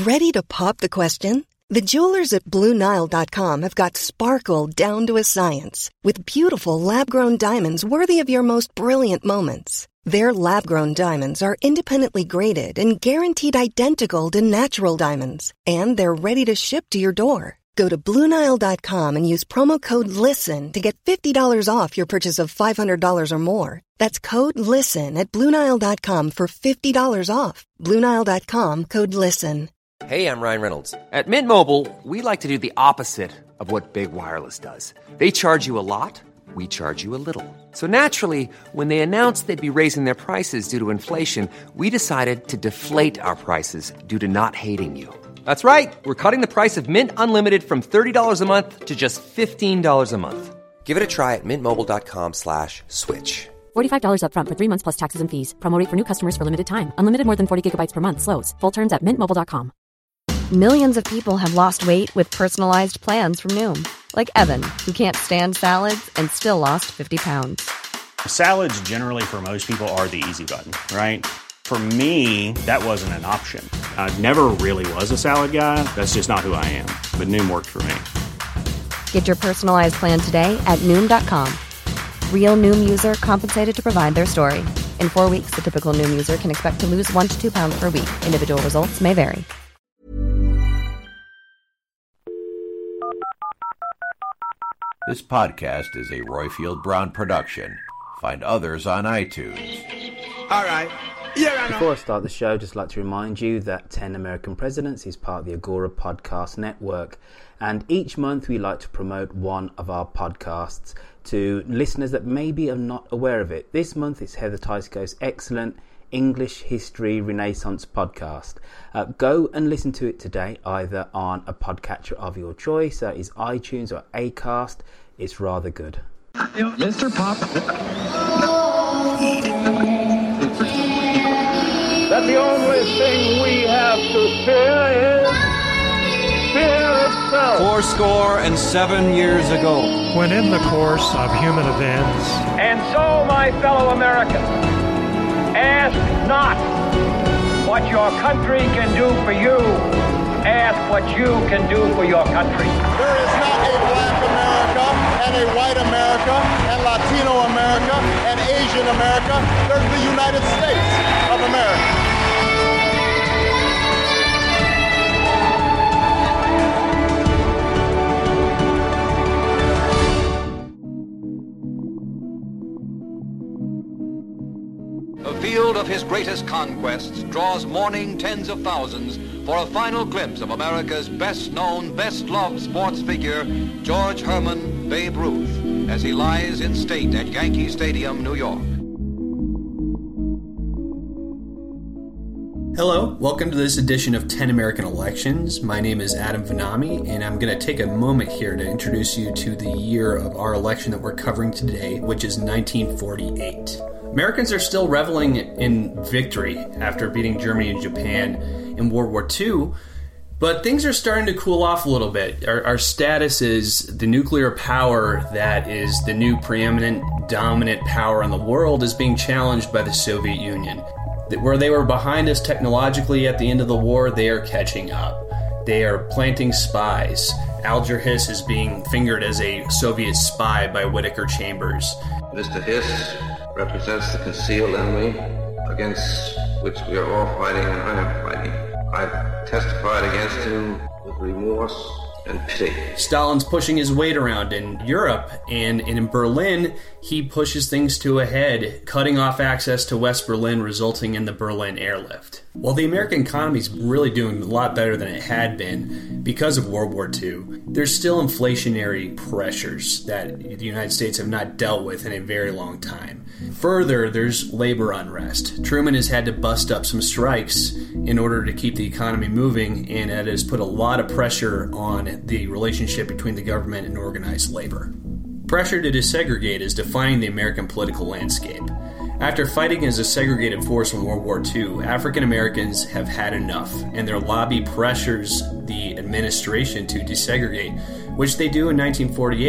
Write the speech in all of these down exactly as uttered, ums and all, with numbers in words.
Ready to pop the question? The jewelers at Blue Nile dot com have got sparkle down to a science with beautiful lab-grown diamonds worthy of your most brilliant moments. Their lab-grown diamonds are independently graded and guaranteed identical to natural diamonds, and they're ready to ship to your door. Go to Blue Nile dot com and use promo code LISTEN to get fifty dollars off your purchase of five hundred dollars or more. That's code LISTEN at Blue Nile dot com for fifty dollars off. Blue Nile dot com, code LISTEN. Hey, I'm Ryan Reynolds. At Mint Mobile, we like to do the opposite of what Big Wireless does. They charge you a lot, we charge you a little. So naturally, when they announced they'd be raising their prices due to inflation, we decided to deflate our prices due to not hating you. That's right. We're cutting the price of Mint Unlimited from thirty dollars a month to just fifteen dollars a month. Give it a try at mintmobile.com slash switch. forty-five dollars up front for three months plus taxes and fees. Promo rate for new customers for limited time. Unlimited more than forty gigabytes per month. Slows full terms at mint mobile dot com. Millions of people have lost weight with personalized plans from Noom. Like Evan, who can't stand salads and still lost fifty pounds. Salads generally for most people are the easy button, right? For me, that wasn't an option. I never really was a salad guy. That's just not who I am. But Noom worked for me. Get your personalized plan today at Noom dot com. Real Noom user compensated to provide their story. In four weeks, the typical Noom user can expect to lose one to two pounds per week. Individual results may vary. This podcast is a Royfield Brown production. Find others on iTunes. All right. Yeah, I know. Before I start the show, I'd just like to remind you that ten American Presidents is part of the Agora Podcast Network. And each month we like to promote one of our podcasts to listeners that maybe are not aware of it. This month it's Heather Tysco's excellent English History Renaissance podcast. Uh, go and listen to it today, either on a podcatcher of your choice, that is iTunes or Acast. It's rather good. Mister Pop. That the only thing we have to fear is fear itself. Four score and seven years ago, when in the course of human events. And so, my fellow Americans, ask not what your country can do for you. Ask what you can do for your country. There is not a black America and a white America and Latino America and Asian America. There's the United States of America. The field of his greatest conquests draws mourning tens of thousands for a final glimpse of America's best-known, best-loved sports figure, George Herman Babe Ruth, as he lies in state at Yankee Stadium, New York. Hello, welcome to this edition of ten American Elections. My name is Adam Vanami, and I'm going to take a moment here to introduce you to the year of our election that we're covering today, which is nineteen forty-eight. Americans are still reveling in victory after beating Germany and Japan in World War Two, but things are starting to cool off a little bit. Our, our status as the nuclear power that is the new preeminent, dominant power in the world is being challenged by the Soviet Union. Where they were behind us technologically at the end of the war, they are catching up. They are planting spies. Alger Hiss is being fingered as a Soviet spy by Whittaker Chambers. Mister Hiss represents the concealed enemy against which we are all fighting, and I am fighting. I've testified against him with remorse and pity. Stalin's pushing his weight around in Europe, and in Berlin, he pushes things to a head, cutting off access to West Berlin, resulting in the Berlin airlift. While the American economy is really doing a lot better than it had been because of World War Two, there's still inflationary pressures that the United States have not dealt with in a very long time. Further, there's labor unrest. Truman has had to bust up some strikes in order to keep the economy moving, and it has put a lot of pressure on the relationship between the government and organized labor. Pressure to desegregate is defining the American political landscape. After fighting as a segregated force in World War Two, African Americans have had enough, and their lobby pressures the administration to desegregate, which they do in nineteen forty-eight.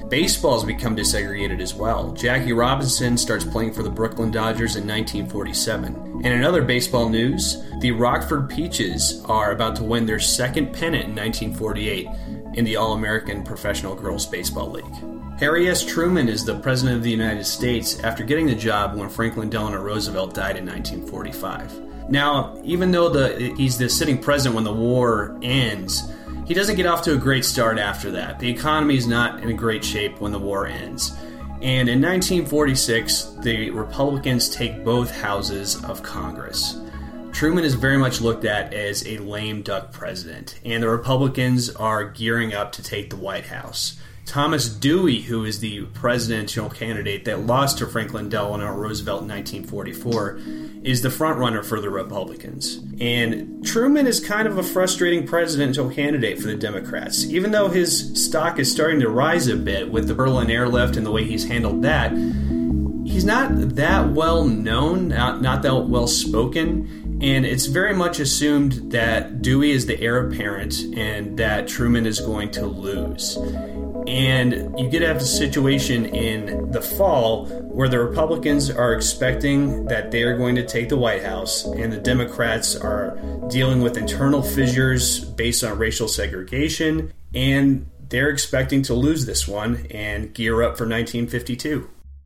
Baseball's become desegregated as well. Jackie Robinson starts playing for the Brooklyn Dodgers in nineteen forty-seven. And in other baseball news, the Rockford Peaches are about to win their second pennant in nineteen forty-eight in the All-American Professional Girls Baseball League. Harry S. Truman is the President of the United States after getting the job when Franklin Delano Roosevelt died in nineteen forty-five. Now, even though the, he's the sitting president when the war ends, he doesn't get off to a great start after that. The economy is not in a great shape when the war ends. And in nineteen forty-six, the Republicans take both houses of Congress. Truman is very much looked at as a lame duck president, and the Republicans are gearing up to take the White House. Thomas Dewey, who is the presidential candidate that lost to Franklin Delano Roosevelt in nineteen forty-four, is the frontrunner for the Republicans. And Truman is kind of a frustrating presidential candidate for the Democrats. Even though his stock is starting to rise a bit with the Berlin airlift and the way he's handled that, he's not that well known, not, not that well spoken, and it's very much assumed that Dewey is the heir apparent and that Truman is going to lose. And you get to have a situation in the fall where the Republicans are expecting that they are going to take the White House, and the Democrats are dealing with internal fissures based on racial segregation, and they're expecting to lose this one and gear up for nineteen fifty-two.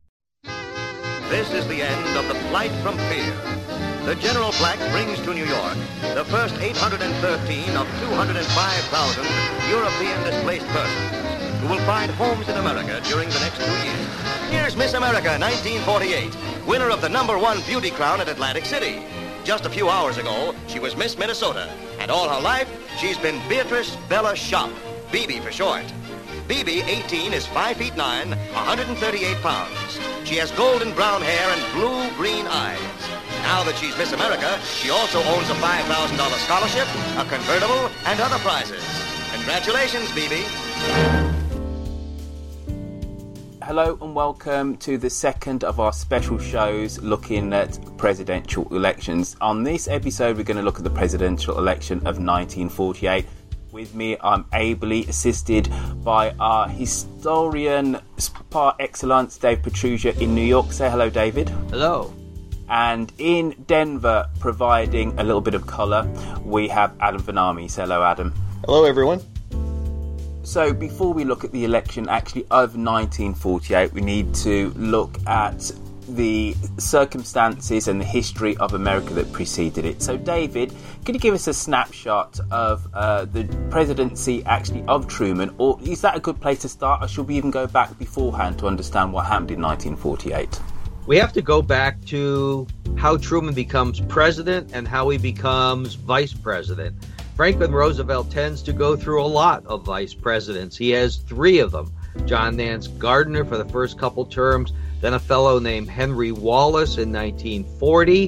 This is the end of the flight from fear. The General Black brings to New York the first eight hundred thirteen of two hundred five thousand European displaced persons who will find homes in America during the next two years. Here's Miss America nineteen forty-eight, winner of the number one beauty crown at Atlantic City. Just a few hours ago, she was Miss Minnesota, and all her life, she's been Beatrice Bella Shop, B B for short. B B, eighteen, is five feet nine, one hundred thirty-eight pounds. She has golden brown hair and blue-green eyes. Now that she's Miss America, she also owns a five thousand dollars scholarship, a convertible, and other prizes. Congratulations, B B. Hello and welcome to the second of our special shows looking at presidential elections. On this episode, we're going to look at the presidential election of nineteen forty-eight. With me, I'm ably assisted by our historian par excellence, Dave Petrugia in New York. Say hello, David. Hello. And in Denver, providing a little bit of colour, we have Adam Vanami. Say hello, Adam. Hello, everyone. So before we look at the election actually of nineteen forty-eight, we need to look at the circumstances and the history of America that preceded it. So David, could you give us a snapshot of uh, the presidency actually of Truman, or is that a good place to start, or should we even go back beforehand to understand what happened in nineteen forty-eight? We have to go back to how Truman becomes president and how he becomes vice president. Franklin Roosevelt tends to go through a lot of vice presidents. He has three of them. John Nance Gardner for the first couple terms, then a fellow named Henry Wallace in nineteen forty.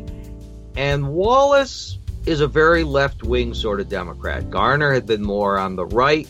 And Wallace is a very left-wing sort of Democrat. Garner had been more on the right.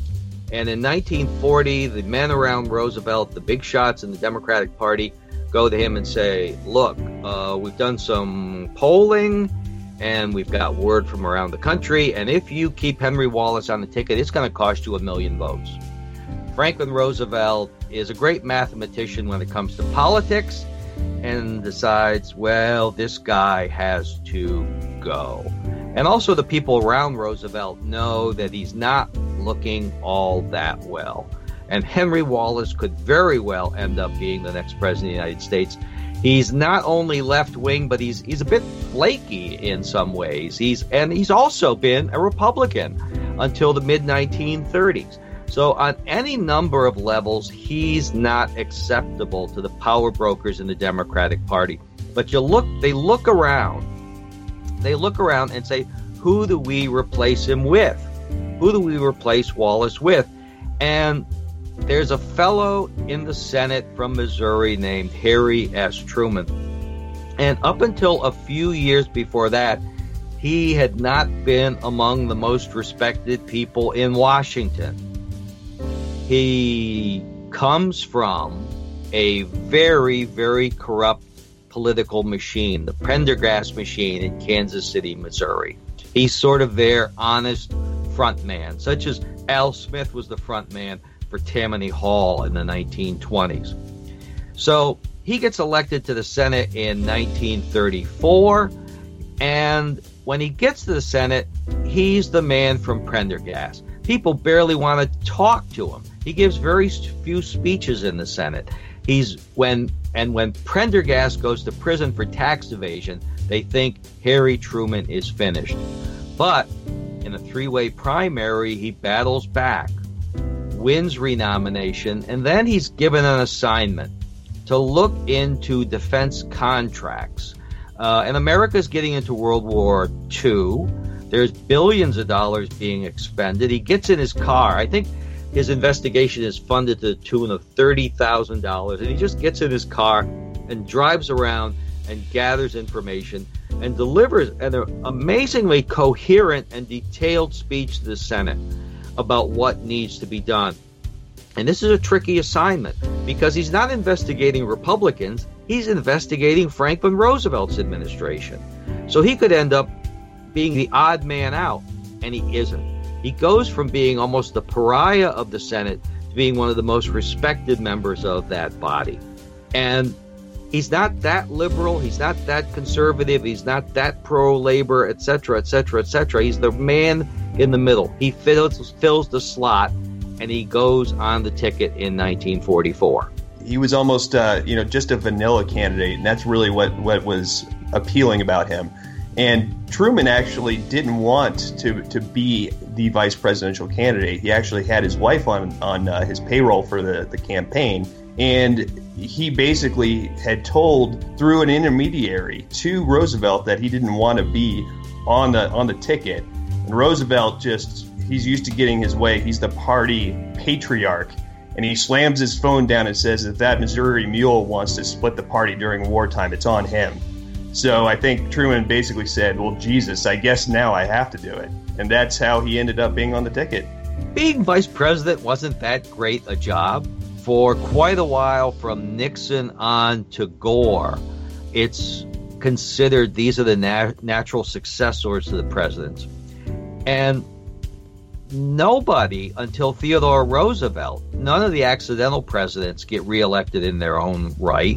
And in nineteen forty, the men around Roosevelt, the big shots in the Democratic Party, go to him and say, look, uh, we've done some polling and we've got word from around the country, and if you keep Henry Wallace on the ticket, it's going to cost you a million votes. Franklin Roosevelt is a great mathematician when it comes to politics and decides, well, this guy has to go. And also the people around Roosevelt know that he's not looking all that well. And Henry Wallace could very well end up being the next president of the United States. He's not only left-wing, but he's he's a bit flaky in some ways. He's and he's also been a Republican until the mid nineteen thirties. So on any number of levels, he's not acceptable to the power brokers in the Democratic Party. But you look, they look around, they look around and say, who do we replace him with? Who do we replace Wallace with? And there's a fellow in the Senate from Missouri named Harry S. Truman. And up until a few years before that, he had not been among the most respected people in Washington. He comes from a very, very corrupt political machine, the Prendergast machine in Kansas City, Missouri. He's sort of their honest front man, such as Al Smith was the front man for Tammany Hall in the nineteen twenties. So he gets elected to the Senate in nineteen thirty-four, and when he gets to the Senate, he's the man from Prendergast. People barely want to talk to him. He gives very few speeches in the Senate. He's when and when Prendergast goes to prison for tax evasion, they think Harry Truman is finished. But in a three-way primary, he battles back, wins renomination, and then he's given an assignment to look into defense contracts. Uh, and America's getting into World War Two. There's billions of dollars being expended. He gets in his car. I think his investigation is funded to the tune of thirty thousand dollars. And he just gets in his car and drives around and gathers information and delivers an amazingly coherent and detailed speech to the Senate about what needs to be done. And this is a tricky assignment because he's not investigating Republicans. He's investigating Franklin Roosevelt's administration. So he could end up being the odd man out, and he isn't. He goes from being almost the pariah of the Senate to being one of the most respected members of that body. And he's not that liberal, he's not that conservative, he's not that pro-labor, et cetera, et cetera, et cetera. He's the man in the middle. He fills, fills the slot, and he goes on the ticket in nineteen forty-four. He was almost, uh, you know, just a vanilla candidate, and that's really what, what was appealing about him. And Truman actually didn't want to to be the vice presidential candidate. He actually had his wife on on uh, his payroll for the, the campaign, and he basically had told through an intermediary to Roosevelt that he didn't want to be on the on the ticket. And Roosevelt just he's used to getting his way. He's the party patriarch. And he slams his phone down and says that that Missouri Mule wants to split the party during wartime. It's on him. So I think Truman basically said, well, Jesus, I guess now I have to do it. And that's how he ended up being on the ticket. Being vice president wasn't that great a job. For quite a while, from Nixon on to Gore, it's considered these are the nat- natural successors to the presidents. And nobody until Theodore Roosevelt, none of the accidental presidents get reelected in their own right.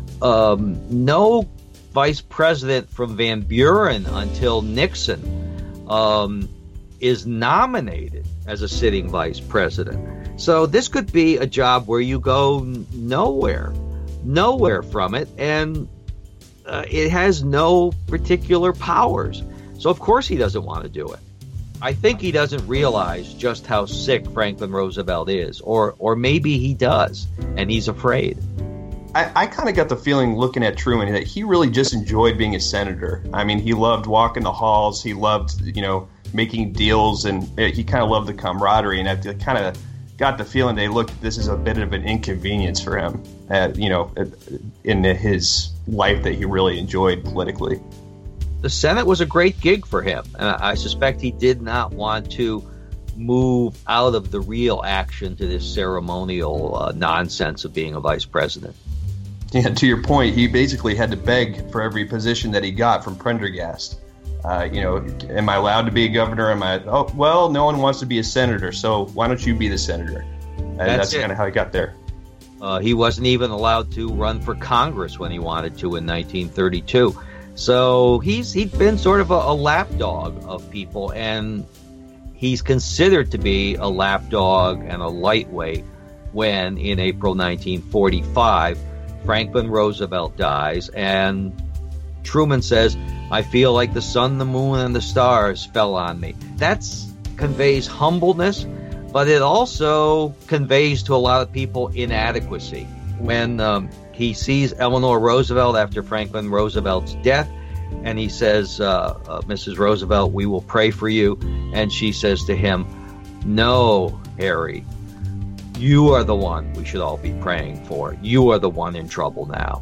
Um, no vice president from Van Buren until Nixon um, is nominated as a sitting vice president. So this could be a job where you go nowhere, nowhere from it, and uh, it has no particular powers. So of course he doesn't want to do it. I think he doesn't realize just how sick Franklin Roosevelt is, or or maybe he does, and he's afraid. I, I kind of got the feeling looking at Truman that he really just enjoyed being a senator. I mean, he loved walking the halls. He loved, you know, making deals, and he kind of loved the camaraderie. And I kind of got the feeling they look, this is a bit of an inconvenience for him, uh, you know, in his life that he really enjoyed politically. The Senate was a great gig for him, and I suspect he did not want to move out of the real action to this ceremonial uh, nonsense of being a vice president. Yeah, to your point, he basically had to beg for every position that he got from Prendergast. Uh, you know, am I allowed to be a governor? Am I? Oh, well, no one wants to be a senator, so why don't you be the senator? And that's, that's kind of how he got there. Uh, he wasn't even allowed to run for Congress when he wanted to in nineteen thirty-two. So he's he'd been sort of a, a lapdog of people, and he's considered to be a lapdog and a lightweight when, in April nineteen forty-five, Franklin Roosevelt dies, and Truman says, I feel like the sun, the moon, and the stars fell on me. That conveys humbleness, but it also conveys to a lot of people inadequacy. When um, he sees Eleanor Roosevelt after Franklin Roosevelt's death, and he says, uh, uh, Missus Roosevelt, we will pray for you. And she says to him, no, Harry, you are the one we should all be praying for. You are the one in trouble now.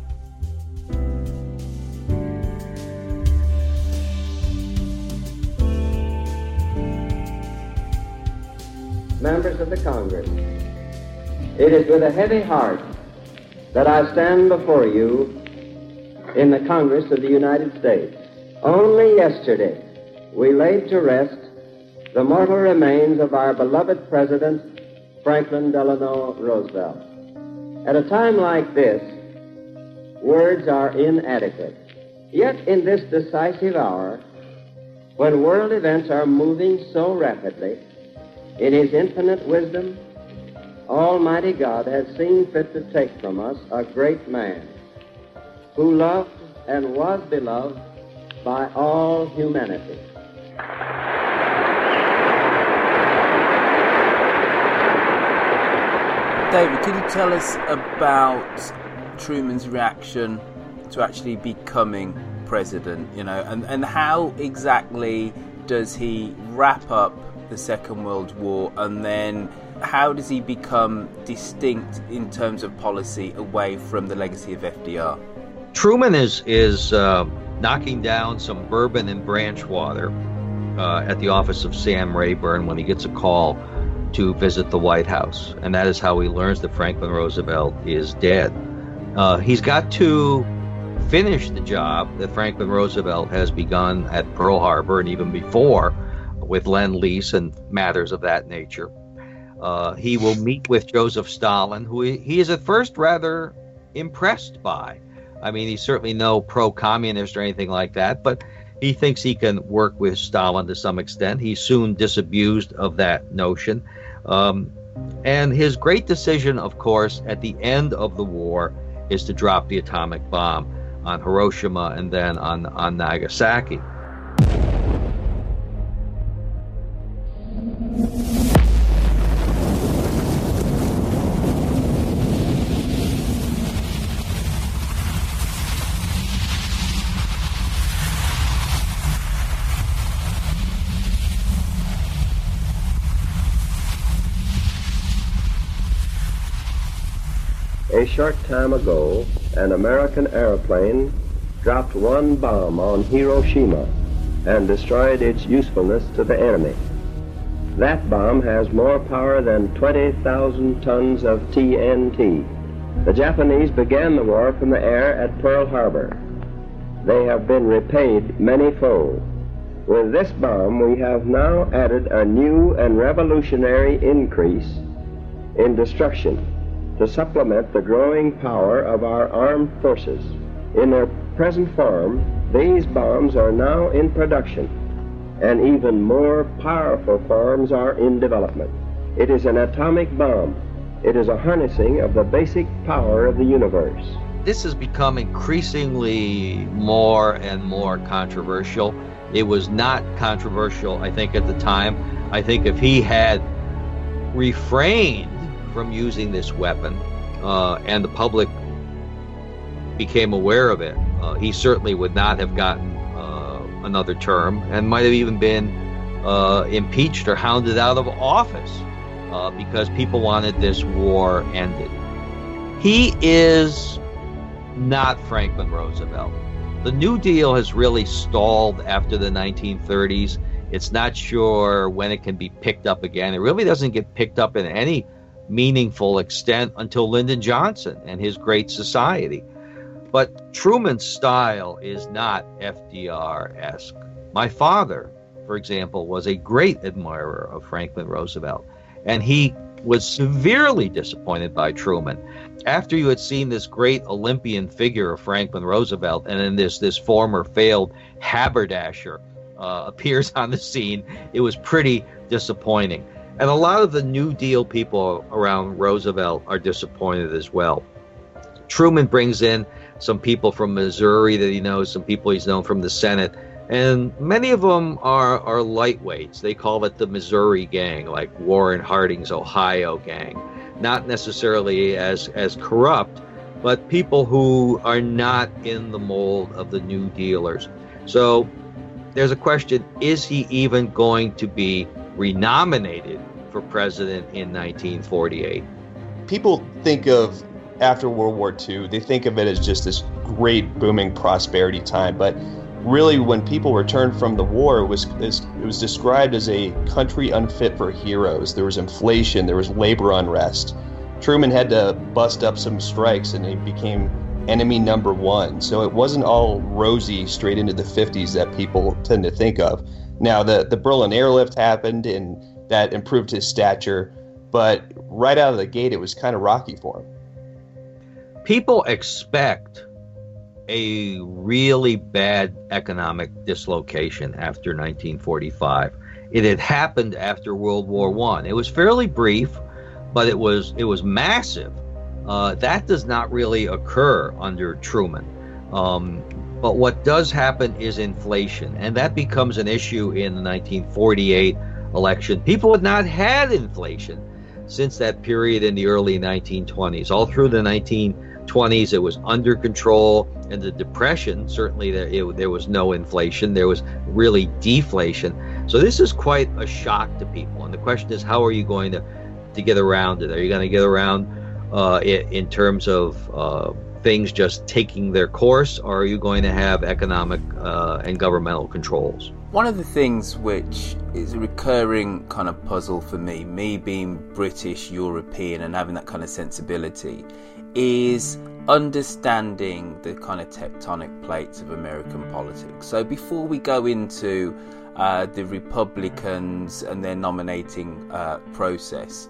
Members of the Congress, it is with a heavy heart that I stand before you in the Congress of the United States. Only yesterday we laid to rest the mortal remains of our beloved President Franklin Delano Roosevelt. At a time like this, words are inadequate. Yet in this decisive hour, when world events are moving so rapidly, in His infinite wisdom, Almighty God has seen fit to take from us a great man who loved and was beloved by all humanity. David, could you tell us about Truman's reaction to actually becoming president, you know, and, and how exactly does he wrap up the Second World War, and then how does he become distinct in terms of policy away from the legacy of F D R? Truman is is uh, knocking down some bourbon and branch water uh, at the office of Sam Rayburn when he gets a call to visit the White House, and that is how he learns that Franklin Roosevelt is dead. Uh, he's got to finish the job that Franklin Roosevelt has begun at Pearl Harbor and even before with Lend-Lease and matters of that nature. Uh, he will meet with Joseph Stalin, who he, he is at first rather impressed by. I mean, he's certainly no pro-communist or anything like that, but he thinks he can work with Stalin to some extent. He's soon disabused of that notion. Um, and his great decision, of course, at the end of the war is to drop the atomic bomb on Hiroshima and then on, on Nagasaki. A short time ago, an American airplane dropped one bomb on Hiroshima and destroyed its usefulness to the enemy. That bomb has more power than twenty thousand tons of T N T. The Japanese began the war from the air at Pearl Harbor. They have been repaid many-fold. With this bomb, we have now added a new and revolutionary increase in destruction to supplement the growing power of our armed forces. In their present form, these bombs are now in production, and even more powerful forms are in development. It is an atomic bomb. It is a harnessing of the basic power of the universe. This has become increasingly more and more controversial. It was not controversial, I think, at the time. I think if he had refrained from using this weapon, uh, and the public became aware of it, uh, he certainly would not have gotten uh, another term and might have even been uh, impeached or hounded out of office uh, because people wanted this war ended. He is not Franklin Roosevelt. The New Deal has really stalled after the nineteen thirties. It's not sure when it can be picked up again. It really doesn't get picked up in any meaningful extent until Lyndon Johnson and his Great Society. But Truman's style is not F D R-esque. My father, for example, was a great admirer of Franklin Roosevelt, and he was severely disappointed by Truman. After you had seen this great Olympian figure of Franklin Roosevelt, and then this, this former failed haberdasher uh, appears on the scene, it was pretty disappointing. And a lot of the New Deal people around Roosevelt are disappointed as well. Truman brings in some people from Missouri that he knows, some people he's known from the Senate, and many of them are, are lightweights. They call it the Missouri gang, like Warren Harding's Ohio gang. Not necessarily as, as corrupt, but people who are not in the mold of the New Dealers. So there's a question, is he even going to be renominated for president in nineteen forty-eight? People think of, after World War Two, they think of it as just this great booming prosperity time, but really when people returned from the war, it was it was described as a country unfit for heroes. There was inflation, there was labor unrest. Truman had to bust up some strikes and he became enemy number one. So it wasn't all rosy straight into the fifties that people tend to think of. Now, the, the Berlin airlift happened, and that improved his stature, but right out of the gate, it was kind of rocky for him. People expect a really bad economic dislocation after nineteen forty-five. It had happened after World War One. It was fairly brief, but it was it was massive. Uh, that does not really occur under Truman. Um, but what does happen is inflation, and that becomes an issue in the nineteen forty-eight election. People had not had inflation since that period in the early nineteen twenties. All through the nineteen twenties, it was under control. And the Depression, certainly there, it, there was no inflation. There was really deflation. So this is quite a shock to people. And the question is, how are you going to, to get around it? Are you going to get around uh, in, in terms of uh, things just taking their course, or are you going to have economic uh, and governmental controls? One of the things which is a recurring kind of puzzle for me, me being British, European, and having that kind of sensibility, is understanding the kind of tectonic plates of American politics. So before we go into uh, the Republicans and their nominating uh, process,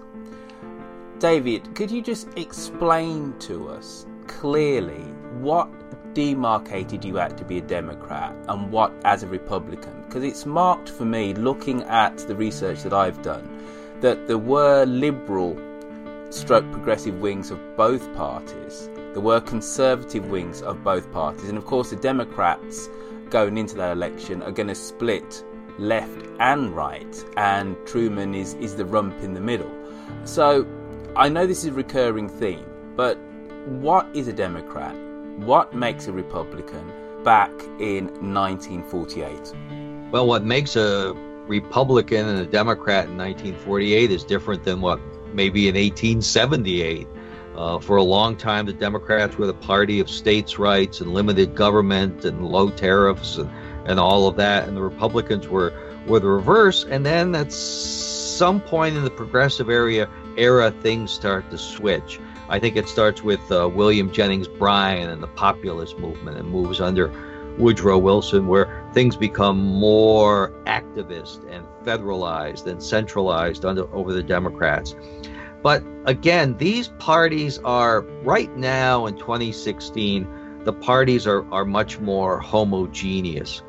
David, could you just explain to us clearly what demarcated you out to be a Democrat and what as a Republican? Because it's marked for me, looking at the research that I've done, that there were liberal stroke progressive wings of both parties. There were conservative wings of both parties. And of course the Democrats going into that election are going to split left and right, and Truman is, is the rump in the middle. So I know this is a recurring theme, but what is a Democrat? What makes a Republican back in nineteen forty-eight? Well, what makes a Republican and a Democrat in nineteen forty-eight is different than what maybe in eighteen seventy-eight. Uh, for a long time, the Democrats were the party of states' rights and limited government and low tariffs and, and all of that. And the Republicans were, were the reverse. And then at some point in the progressive area, era, things start to switch. I think it starts with uh, William Jennings Bryan and the populist movement, and moves under Woodrow Wilson, where things become more activist and federalized and centralized under, over the Democrats. But again, these parties are, right now in twenty sixteen, the parties are, are much more homogeneous.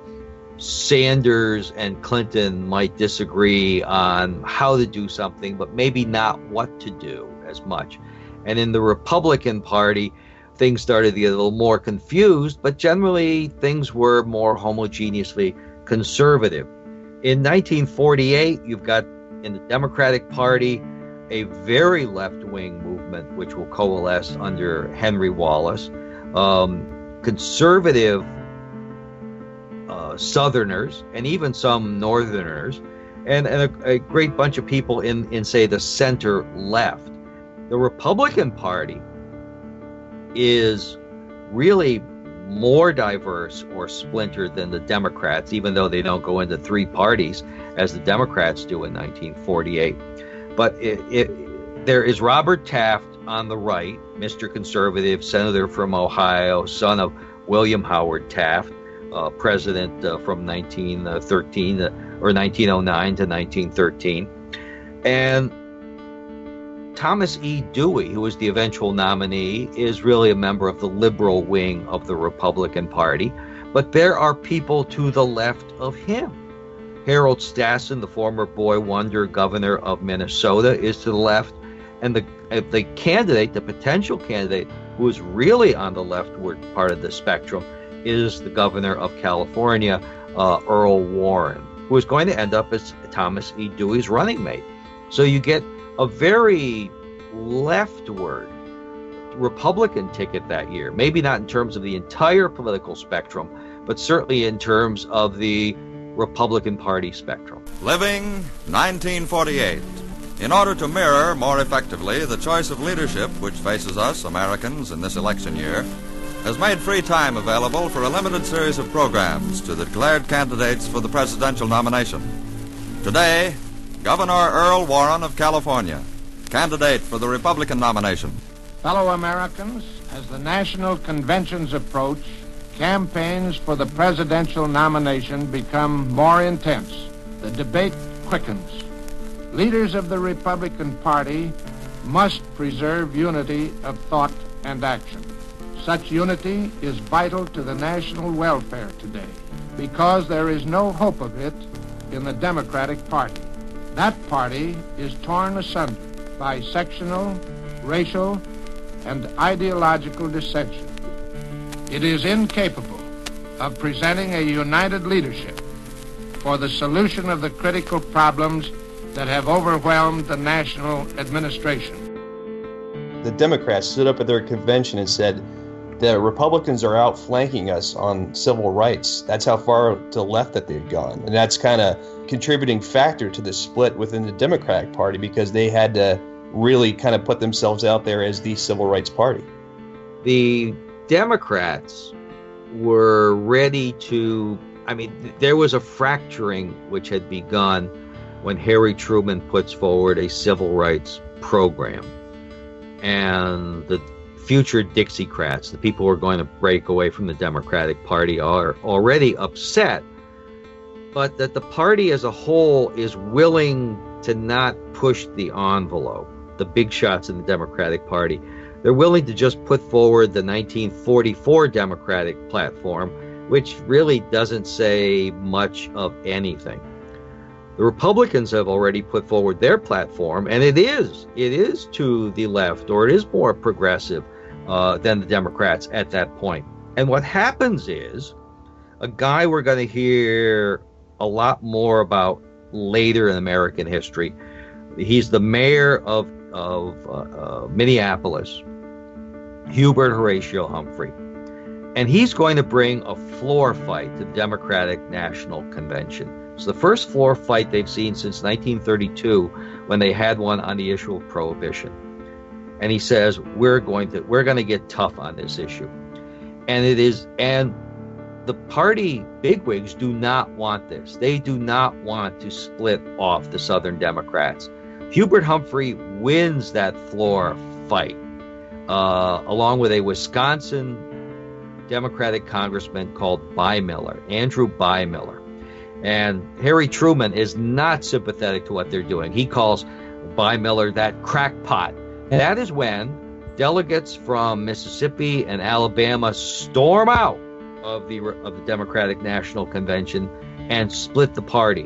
Sanders and Clinton might disagree on how to do something, but maybe not what to do as much. And in the Republican Party, things started to get a little more confused, but generally things were more homogeneously conservative. In nineteen forty-eight, you've got in the Democratic Party a very left-wing movement which will coalesce under Henry Wallace, um, conservative uh, Southerners, and even some Northerners, and, and a, a great bunch of people in, in, say, the center left. The Republican Party is really more diverse or splintered than the Democrats, even though they don't go into three parties as the Democrats do in nineteen forty-eight. But it, it, there is Robert Taft on the right, Mister Conservative, senator from Ohio, son of William Howard Taft, uh, president uh, from nineteen thirteen uh, or nineteen oh nine to nineteen thirteen. And Thomas E. Dewey, who was the eventual nominee, is really a member of the liberal wing of the Republican Party. But there are people to the left of him. Harold Stassen, the former boy wonder governor of Minnesota, is to the left. And the, the candidate, the potential candidate, who is really on the leftward part of the spectrum, is the governor of California, uh, Earl Warren, who is going to end up as Thomas E. Dewey's running mate. So you get a very leftward Republican ticket that year. Maybe not in terms of the entire political spectrum, but certainly in terms of the Republican Party spectrum. Living nineteen forty-eight. In order to mirror more effectively the choice of leadership which faces us, Americans, in this election year, has made free time available for a limited series of programs to the declared candidates for the presidential nomination. Today, Governor Earl Warren of California, candidate for the Republican nomination. Fellow Americans, as the national conventions approach, campaigns for the presidential nomination become more intense. The debate quickens. Leaders of the Republican Party must preserve unity of thought and action. Such unity is vital to the national welfare today because there is no hope of it in the Democratic Party. That party is torn asunder by sectional, racial, and ideological dissension. It is incapable of presenting a united leadership for the solution of the critical problems that have overwhelmed the national administration. The Democrats stood up at their convention and said, the Republicans are outflanking us on civil rights. That's how far to the left that they've gone. And that's kind of contributing factor to the split within the Democratic Party because they had to really kind of put themselves out there as the civil rights party. The Democrats were ready to, I mean, there was a fracturing which had begun when Harry Truman puts forward a civil rights program. And the future Dixiecrats, the people who are going to break away from the Democratic Party, are already upset, but that the party as a whole is willing to not push the envelope, the big shots in the Democratic Party. They're willing to just put forward the nineteen forty-four Democratic platform, which really doesn't say much of anything. The Republicans have already put forward their platform, and it is, it is to the left, or it is more progressive uh, than the Democrats at that point. And what happens is, a guy we're going to hear a lot more about later in American history, he's the mayor of, of uh, uh, Minneapolis, Hubert Horatio Humphrey. And he's going to bring a floor fight to the Democratic National Convention. It's the first floor fight they've seen since nineteen thirty-two, when they had one on the issue of prohibition. And he says, we're going to we're going to get tough on this issue. And it is and the party bigwigs do not want this. They do not want to split off the Southern Democrats. Hubert Humphrey wins that floor fight, uh, along with a Wisconsin Democratic congressman called Beimiller, Andrew Beimiller. And Harry Truman is not sympathetic to what they're doing. He calls Beimiller that crackpot. And that is when delegates from Mississippi and Alabama storm out of the of the Democratic National Convention and split the party.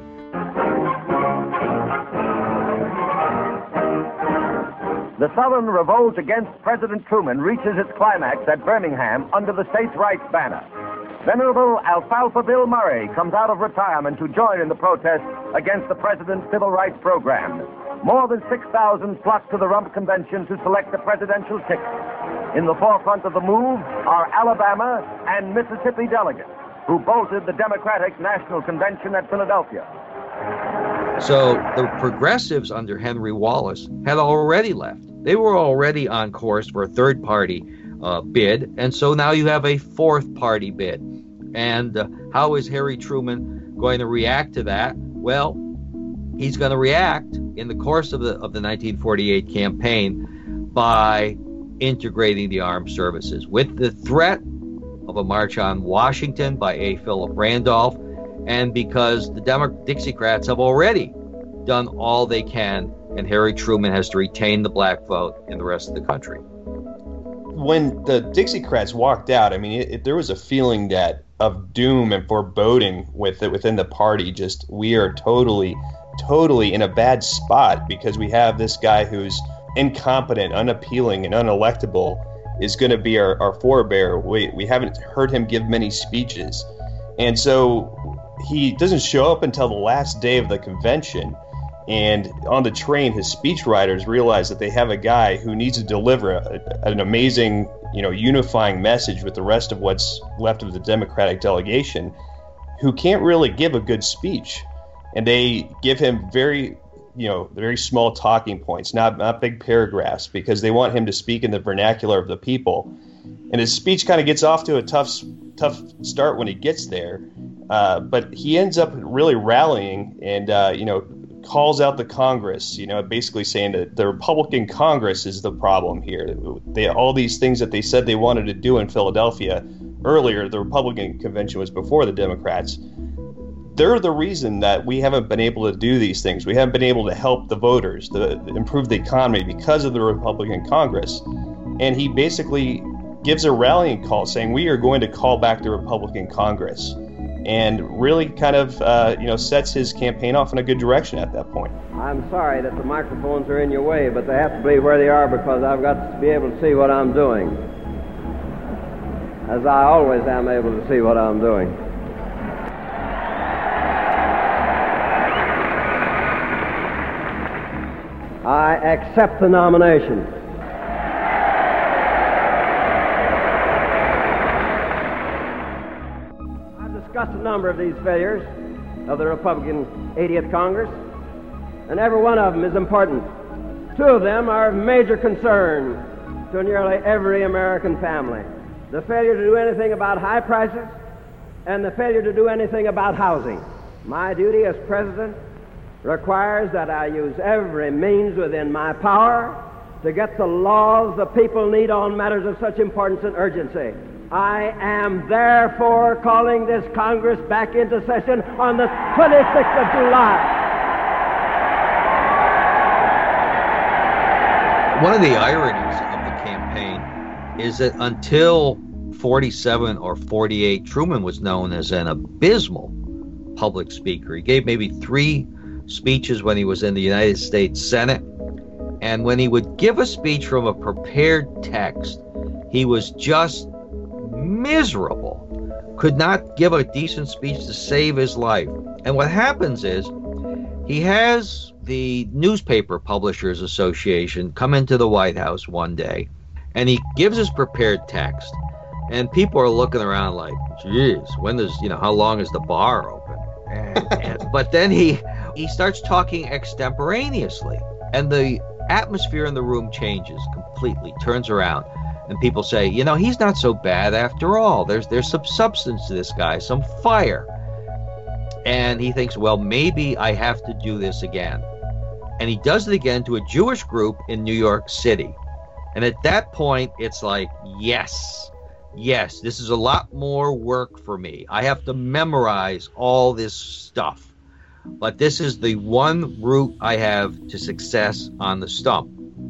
The Southern revolt against President Truman reaches its climax at Birmingham under the states' rights banner. Venerable Alfalfa Bill Murray comes out of retirement to join in the protest against the president's civil rights program. More than six thousand flock to the Rump Convention to select the presidential ticket. In the forefront of the move are Alabama and Mississippi delegates who bolted the Democratic National Convention at Philadelphia. So the progressives under Henry Wallace had already left. They were already on course for a third party uh, bid, and so now you have a fourth party bid. And uh, how is Harry Truman going to react to that? Well, he's going to react in the course of the of the nineteen forty-eight campaign by integrating the armed services with the threat of a march on Washington by A. Philip Randolph, and because the Demo- Dixiecrats have already done all they can, and Harry Truman has to retain the black vote in the rest of the country. When the Dixiecrats walked out, I mean, it, it, there was a feeling that of doom and foreboding with it within the party. Just we are totally, totally in a bad spot because we have this guy who's incompetent, unappealing, and unelectable is going to be our, our forebear. We we haven't heard him give many speeches, and so he doesn't show up until the last day of the convention. And on the train, his speechwriters realize that they have a guy who needs to deliver a, an amazing, you know, unifying message with the rest of what's left of the Democratic delegation, who can't really give a good speech. And they give him very, you know, very small talking points, not not big paragraphs, because they want him to speak in the vernacular of the people. And his speech kind of gets off to a tough, tough start when he gets there, uh, but he ends up really rallying and, uh, you know, calls out the Congress, you know, basically saying that the Republican Congress is the problem here. They, all these things that they said they wanted to do in Philadelphia earlier, the Republican convention was before the Democrats. they're the reason that we haven't been able to do these things. We haven't been able to help the voters, to improve the economy because of the Republican Congress. And he basically gives a rallying call saying we are going to call back the Republican Congress, and really kind of uh, you know sets his campaign off in a good direction at that point. I'm sorry that the microphones are in your way, but they have to be where they are because I've got to be able to see what I'm doing, as I always am able to see what I'm doing. I accept the nomination. I've discussed a number of these failures of the Republican eightieth Congress, and every one of them is important. Two of them are of major concern to nearly every American family. The failure to do anything about high prices and the failure to do anything about housing. My duty as president requires that I use every means within my power to get the laws the people need on matters of such importance and urgency. I am therefore calling this Congress back into session on the twenty-sixth of July. One of the ironies of the campaign is that until forty-seven or forty-eight, Truman was known as an abysmal public speaker. He gave maybe three speeches when he was in the United States Senate, and when he would give a speech from a prepared text, he was just miserable. Could not give a decent speech to save his life. And what happens is he has the Newspaper Publishers Association come into the White House one day, and he gives his prepared text, and people are looking around like, geez, when does, you know, how long is the bar open? And, and, but then he he starts talking extemporaneously, and the atmosphere in the room changes completely, turns around, and people say, you know, he's not so bad after all. There's there's some substance to this guy, some fire. And he thinks, well, maybe I have to do this again. And he does it again to a Jewish group in New York City. And at that point, it's like, yes, yes, this is a lot more work for me. I have to memorize all this stuff. But this is the one route I have to success on the stump.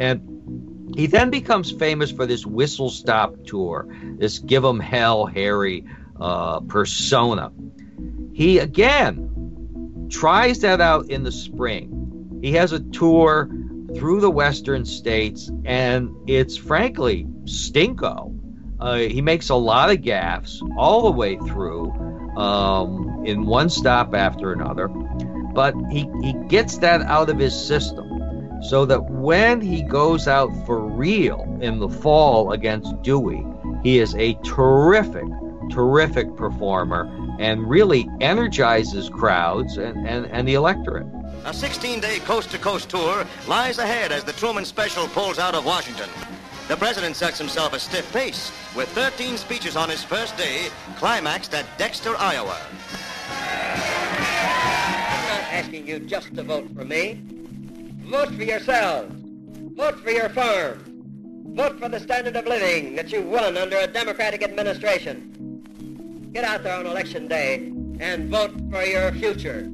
And he then becomes famous for this whistle stop tour, this give 'em hell Harry uh, persona. He again tries that out in the spring. He has a tour through the western states, and it's frankly stinko. Uh, he makes a lot of gaffes all the way through, um, in one stop after another. But he, he gets that out of his system so that when he goes out for real in the fall against Dewey, he is a terrific, terrific performer and really energizes crowds and, and, and the electorate. A sixteen-day coast-to-coast tour lies ahead as the Truman Special pulls out of Washington. The president sets himself a stiff pace with thirteen speeches on his first day, climaxed at Dexter, Iowa. I'm not asking you just to vote for me. Vote for yourselves. Vote for your farm. Vote for the standard of living that you won under a Democratic administration. Get out there on election day and vote for your future.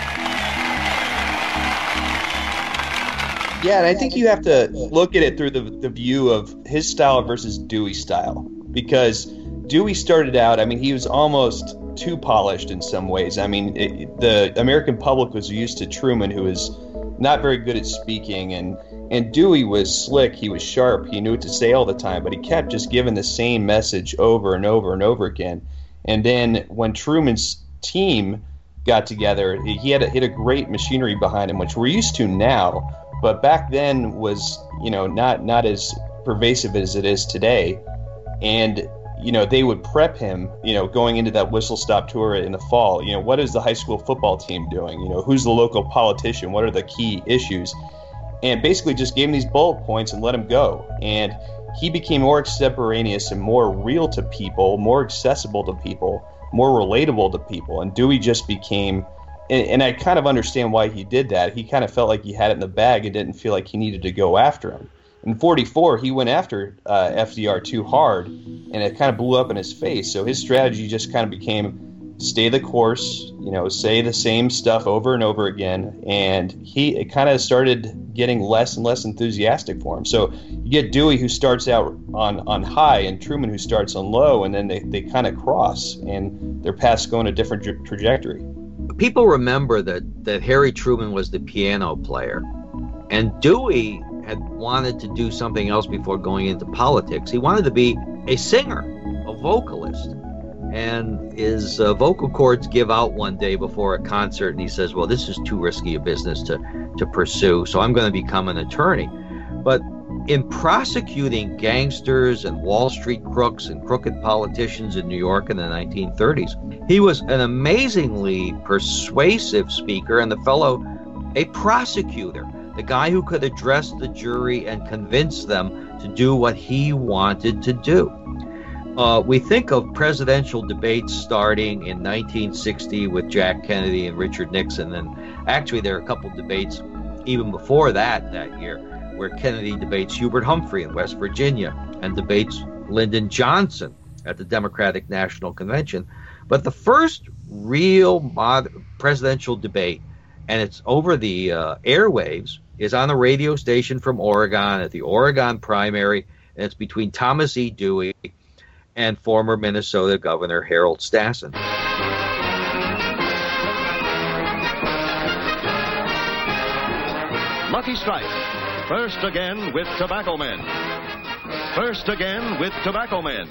Yeah, and I think you have to look at it through the, the view of his style versus Dewey's style. Because Dewey started out, I mean, he was almost too polished in some ways. I mean, it, the American public was used to Truman, who was not very good at speaking, and, and Dewey was slick, he was sharp, he knew what to say all the time, but he kept just giving the same message over and over and over again. And then when Truman's team got together, he had a, he had a great machinery behind him, which we're used to now, but back then was, you know, not not as pervasive as it is today. And, you know, they would prep him, you know, going into that whistle stop tour in the fall. You know, what is the high school football team doing? You know, who's the local politician? What are the key issues? And basically just gave him these bullet points and let him go. And he became more extemporaneous and more real to people, more accessible to people, more relatable to people. And Dewey just became, and, and I kind of understand why he did that. He kind of felt like he had it in the bag and didn't feel like he needed to go after him. In forty-four, he went after uh, F D R too hard, and it kind of blew up in his face. So his strategy just kind of became stay the course, you know, say the same stuff over and over again. And he it kind of started getting less and less enthusiastic for him. So you get Dewey, who starts out on, on high, and Truman, who starts on low, and then they, they kind of cross, and their paths go in a different tra- trajectory. People remember that, that Harry Truman was the piano player, and Dewey had wanted to do something else before going into politics. He wanted to be a singer, a vocalist. And his uh, vocal cords give out one day before a concert, and he says, well, this is too risky a business to, to pursue, so I'm going to become an attorney. But in prosecuting gangsters and Wall Street crooks and crooked politicians in New York in the nineteen thirties, he was an amazingly persuasive speaker, and the fellow a prosecutor, the guy who could address the jury and convince them to do what he wanted to do. Uh, we think of presidential debates starting in nineteen sixty with Jack Kennedy and Richard Nixon, and actually there are a couple debates even before that that year where Kennedy debates Hubert Humphrey in West Virginia and debates Lyndon Johnson at the Democratic National Convention. But the first real mod- presidential debate, and it's over the uh, airwaves, is on a radio station from Oregon at the Oregon primary, and it's between Thomas E. Dewey and former Minnesota Governor Harold Stassen. Lucky Strike, first again with Tobacco Men. First again with Tobacco Men.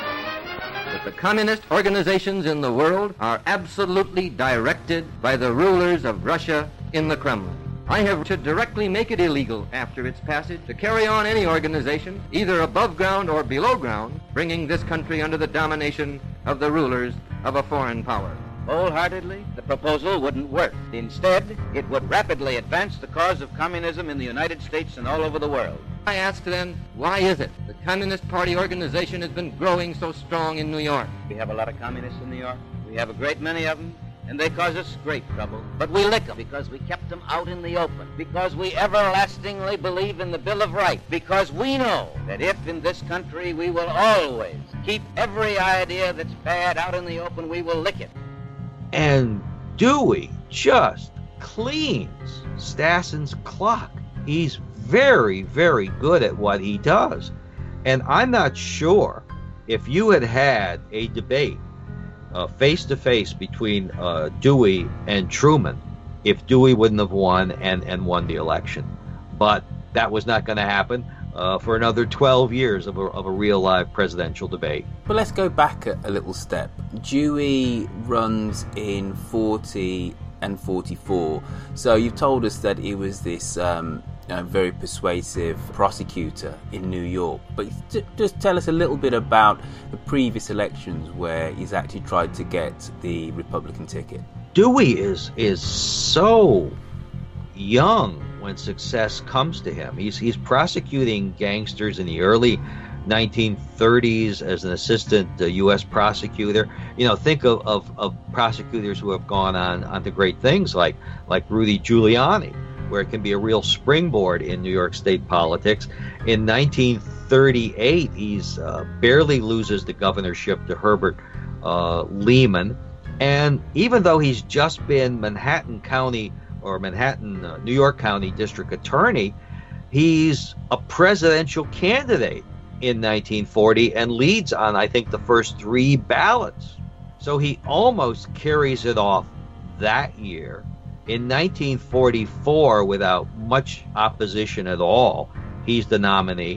That the communist organizations in the world are absolutely directed by the rulers of Russia in the Kremlin. I have to directly make it illegal after its passage to carry on any organization, either above ground or below ground, bringing this country under the domination of the rulers of a foreign power. Wholeheartedly, the proposal wouldn't work. Instead, it would rapidly advance the cause of communism in the United States and all over the world. I ask then, why is it the Communist Party organization has been growing so strong in New York? We have a lot of communists in New York. We have a great many of them, and they cause us great trouble. But we lick them because we kept them out in the open, because we everlastingly believe in the Bill of Rights, because we know that if in this country we will always keep every idea that's bad out in the open, we will lick it. And Dewey just cleans Stassen's clock. He's very, very good at what he does. And I'm not sure if you had had a debate uh, face-to-face between uh, Dewey and Truman, if Dewey wouldn't have won and, and won the election. But that was not going to happen uh, for another twelve years of a, of a real live presidential debate. But let's go back a, a little step. Dewey runs in forty and forty-four. So you've told us that he was this um, uh, very persuasive prosecutor in New York. But just tell us a little bit about the previous elections where he's actually tried to get the Republican ticket. Dewey is is so young when success comes to him. He's he's prosecuting gangsters in the early nineteen thirties as an assistant uh, U S prosecutor. You know, think of, of, of prosecutors who have gone on, on to great things like, like Rudy Giuliani, where it can be a real springboard in New York State politics. In nineteen thirty-eight, he's uh, barely loses the governorship to Herbert uh, Lehman. And even though he's just been Manhattan County or Manhattan, uh, New York County District Attorney, he's a presidential candidate in nineteen forty and leads on, I think, the first three ballots. So he almost carries it off that year. In nineteen forty-four, without much opposition at all, he's the nominee.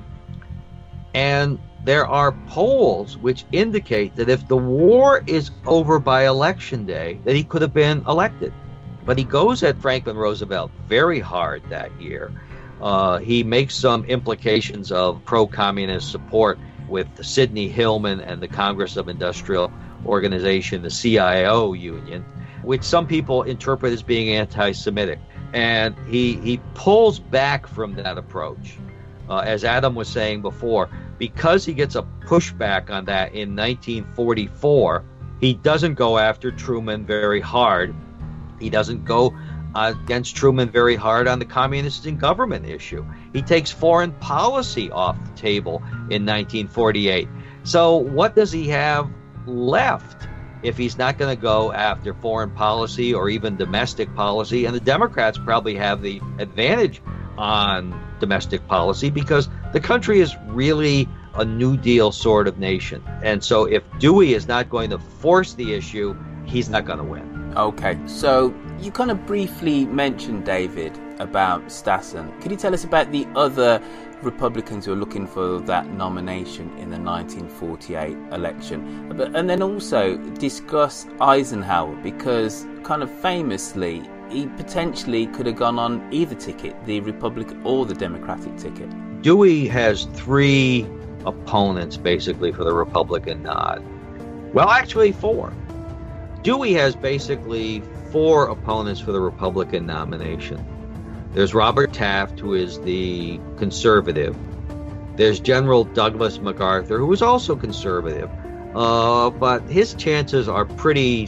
And there are polls which indicate that if the war is over by election day, that he could have been elected. But he goes at Franklin Roosevelt very hard that year. Uh, he makes some implications of pro-communist support with Sidney Hillman and the Congress of Industrial Organization, the C I O union, which some people interpret as being anti-Semitic. And he, he pulls back from that approach. Uh, as Adam was saying before, because he gets a pushback on that in nineteen forty-four, he doesn't go after Truman very hard. He doesn't go uh, against Truman very hard on the communist in government issue. He takes foreign policy off the table in nineteen forty-eight. So what does he have left? if he's not going to go after foreign policy or even domestic policy. And the Democrats probably have the advantage on domestic policy because the country is really a New Deal sort of nation. And so if Dewey is not going to force the issue, he's not going to win. Okay, so you kind of briefly mentioned, David, about Stassen. Could you tell us about the other Republicans who are looking for that nomination in the nineteen forty-eight election? And then also discuss Eisenhower, because kind of famously, he potentially could have gone on either ticket, the Republican or the Democratic ticket. Dewey has three opponents, basically, for the Republican nod. Well, actually, four. Dewey has basically four opponents for the Republican nomination. There's Robert Taft, who is the conservative. There's General Douglas MacArthur, who is also conservative. Uh, but his chances are pretty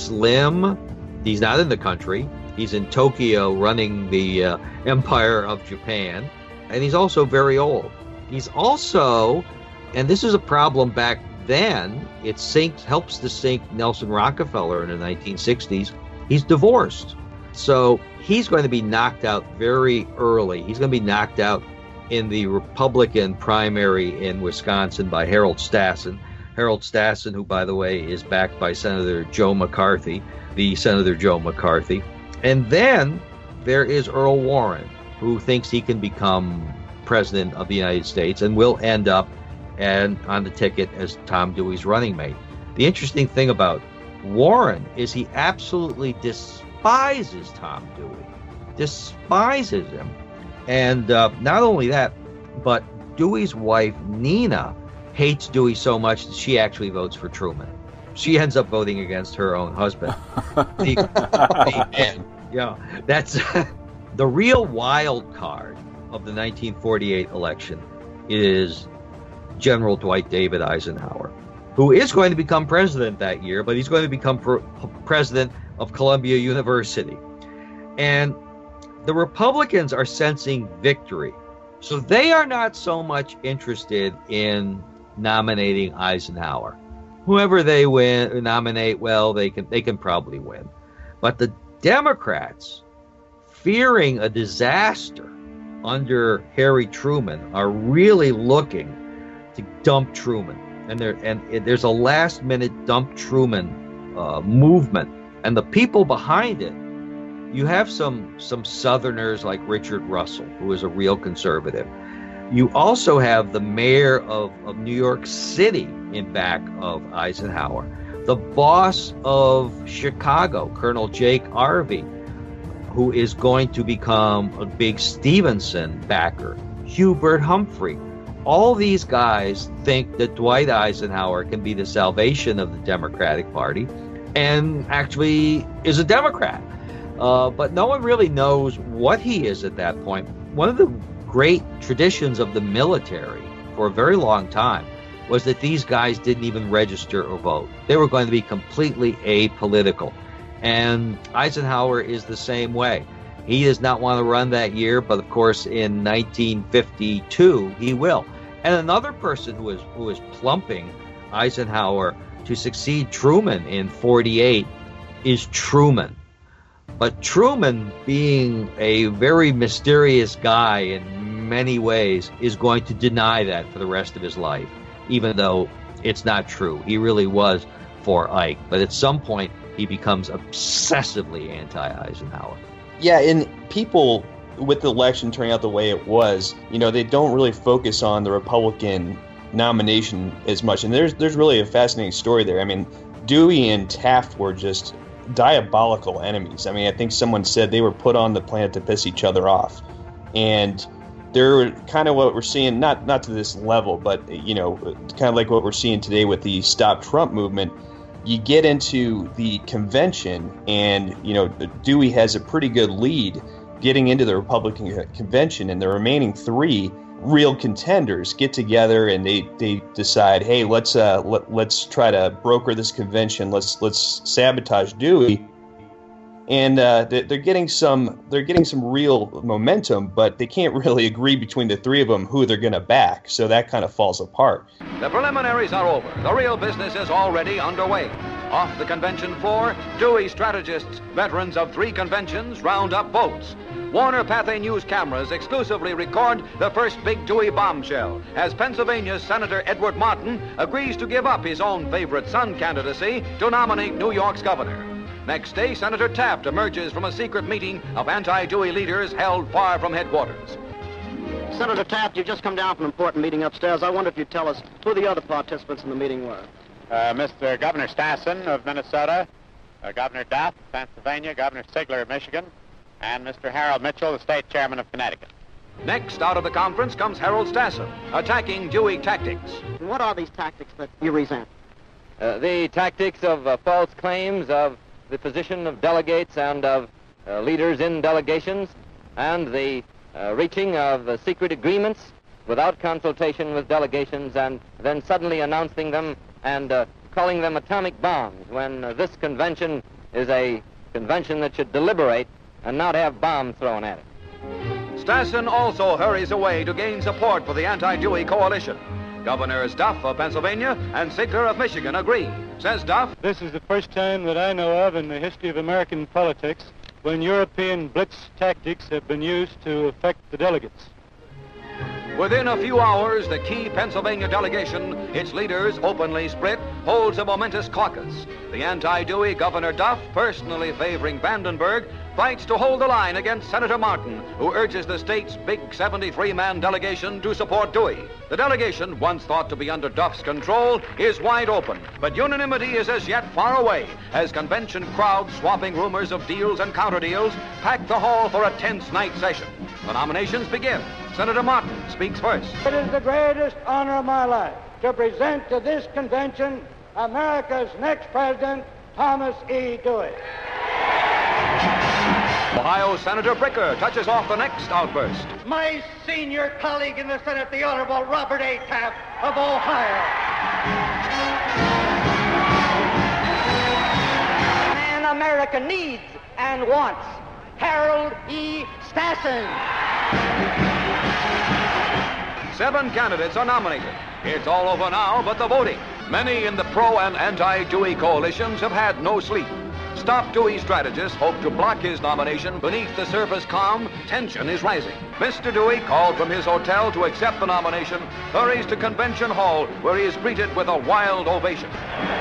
slim. He's not in the country. He's in Tokyo running the uh, Empire of Japan. And he's also very old. He's also, and this is a problem back then, it sinks, helps to sink Nelson Rockefeller in the nineteen sixties. He's divorced. So he's going to be knocked out very early. He's going to be knocked out in the Republican primary in Wisconsin by Harold Stassen. Harold Stassen, who, by the way, is backed by Senator Joe McCarthy, the Senator Joe McCarthy. And then there is Earl Warren, who thinks he can become president of the United States and will end up and on the ticket as Tom Dewey's running mate. The interesting thing about Warren is he absolutely despises Tom Dewey, despises him. And uh, not only that, but Dewey's wife, Nina, hates Dewey so much that she actually votes for Truman. She ends up voting against her own husband. the, the, yeah, that's the real wild card of the nineteen forty-eight election is General Dwight David Eisenhower, who is going to become president that year, but he's going to become pr- president of Columbia University. And the Republicans are sensing victory. So they are not so much interested in nominating Eisenhower. Whoever they win nominate, well, they can they can probably win. But the Democrats, fearing a disaster under Harry Truman, are really looking to dump Truman. And there and there's a last minute dump Truman uh, movement. And the people behind it, you have some some Southerners like Richard Russell, who is a real conservative. You also have the mayor of, of New York City in back of Eisenhower. The boss of Chicago, Colonel Jake Arvey, who is going to become a big Stevenson backer. Hubert Humphrey. All these guys think that Dwight Eisenhower can be the salvation of the Democratic Party and actually is a Democrat. Uh, but no one really knows what he is at that point. One of the great traditions of the military for a very long time was that these guys didn't even register or vote. They were going to be completely apolitical. And Eisenhower is the same way. He does not want to run that year, but of course in nineteen fifty-two he will. And another person who is who is plumping Eisenhower to succeed Truman in forty-eight is Truman. But Truman, being a very mysterious guy in many ways, is going to deny that for the rest of his life, even though it's not true. He really was for Ike. But at some point, he becomes obsessively anti-Eisenhower. Yeah, and people, with the election turning out the way it was, you know, they don't really focus on the Republican nomination as much. And there's there's really a fascinating story there. I mean, Dewey and Taft were just diabolical enemies. I mean, I think someone said they were put on the planet to piss each other off. And they're kind of what we're seeing, not not to this level, but, you know, kind of like what we're seeing today with the Stop Trump movement. You get into the convention and, you know, Dewey has a pretty good lead getting into the Republican convention, and the remaining three real contenders get together and they, they decide, hey, let's uh, let, let's try to broker this convention. Let's let's sabotage Dewey, and uh, they're getting some they're getting some real momentum, but they can't really agree between the three of them who they're going to back. So that kind of falls apart. The preliminaries are over. The real business is already underway. Off the convention floor, Dewey strategists, veterans of three conventions, round up votes. Warner Pathé News cameras exclusively record the first big Dewey bombshell as Pennsylvania's Senator Edward Martin agrees to give up his own favorite son candidacy to nominate New York's governor. Next day, Senator Taft emerges from a secret meeting of anti-Dewey leaders held far from headquarters. Senator Taft, you've just come down from an important meeting upstairs. I wonder if you'd tell us who the other participants in the meeting were. Uh, Mister Governor Stassen of Minnesota, uh, Governor Duff of Pennsylvania, Governor Sigler of Michigan, and Mister Harold Mitchell, the state chairman of Connecticut. Next out of the conference comes Harold Stassen, attacking Dewey tactics. And what are these tactics that you resent? Uh, the tactics of uh, false claims of the position of delegates and of uh, leaders in delegations, and the uh, reaching of uh, secret agreements without consultation with delegations, and then suddenly announcing them and uh, calling them atomic bombs when uh, this convention is a convention that should deliberate and not have bombs thrown at it. Stassen also hurries away to gain support for the anti-Dewey coalition. Governors Duff of Pennsylvania and Sigler of Michigan agree. Says Duff, "This is the first time that I know of in the history of American politics when European blitz tactics have been used to affect the delegates." Within a few hours, the key Pennsylvania delegation, its leaders openly split, holds a momentous caucus. The anti-Dewey Governor Duff, personally favoring Vandenberg, fights to hold the line against Senator Martin, who urges the state's big seventy-three man delegation to support Dewey. The delegation, once thought to be under Duff's control, is wide open, but unanimity is as yet far away as convention crowds swapping rumors of deals and counter-deals pack the hall for a tense night session. The nominations begin. Senator Martin speaks first. It is the greatest honor of my life to present to this convention America's next president, Thomas E. Dewey. Ohio Senator Bricker touches off the next outburst. My senior colleague in the Senate, the Honorable Robert A. Taft of Ohio. Man America needs and wants, Harold E. Stassen. Seven candidates are nominated. It's all over now but the voting. Many in the pro and anti-Dewey coalitions have had no sleep. Stop Dewey strategists hope to block his nomination. Beneath the surface calm, tension is rising. Mister Dewey, called from his hotel to accept the nomination, hurries to Convention Hall, where he is greeted with a wild ovation.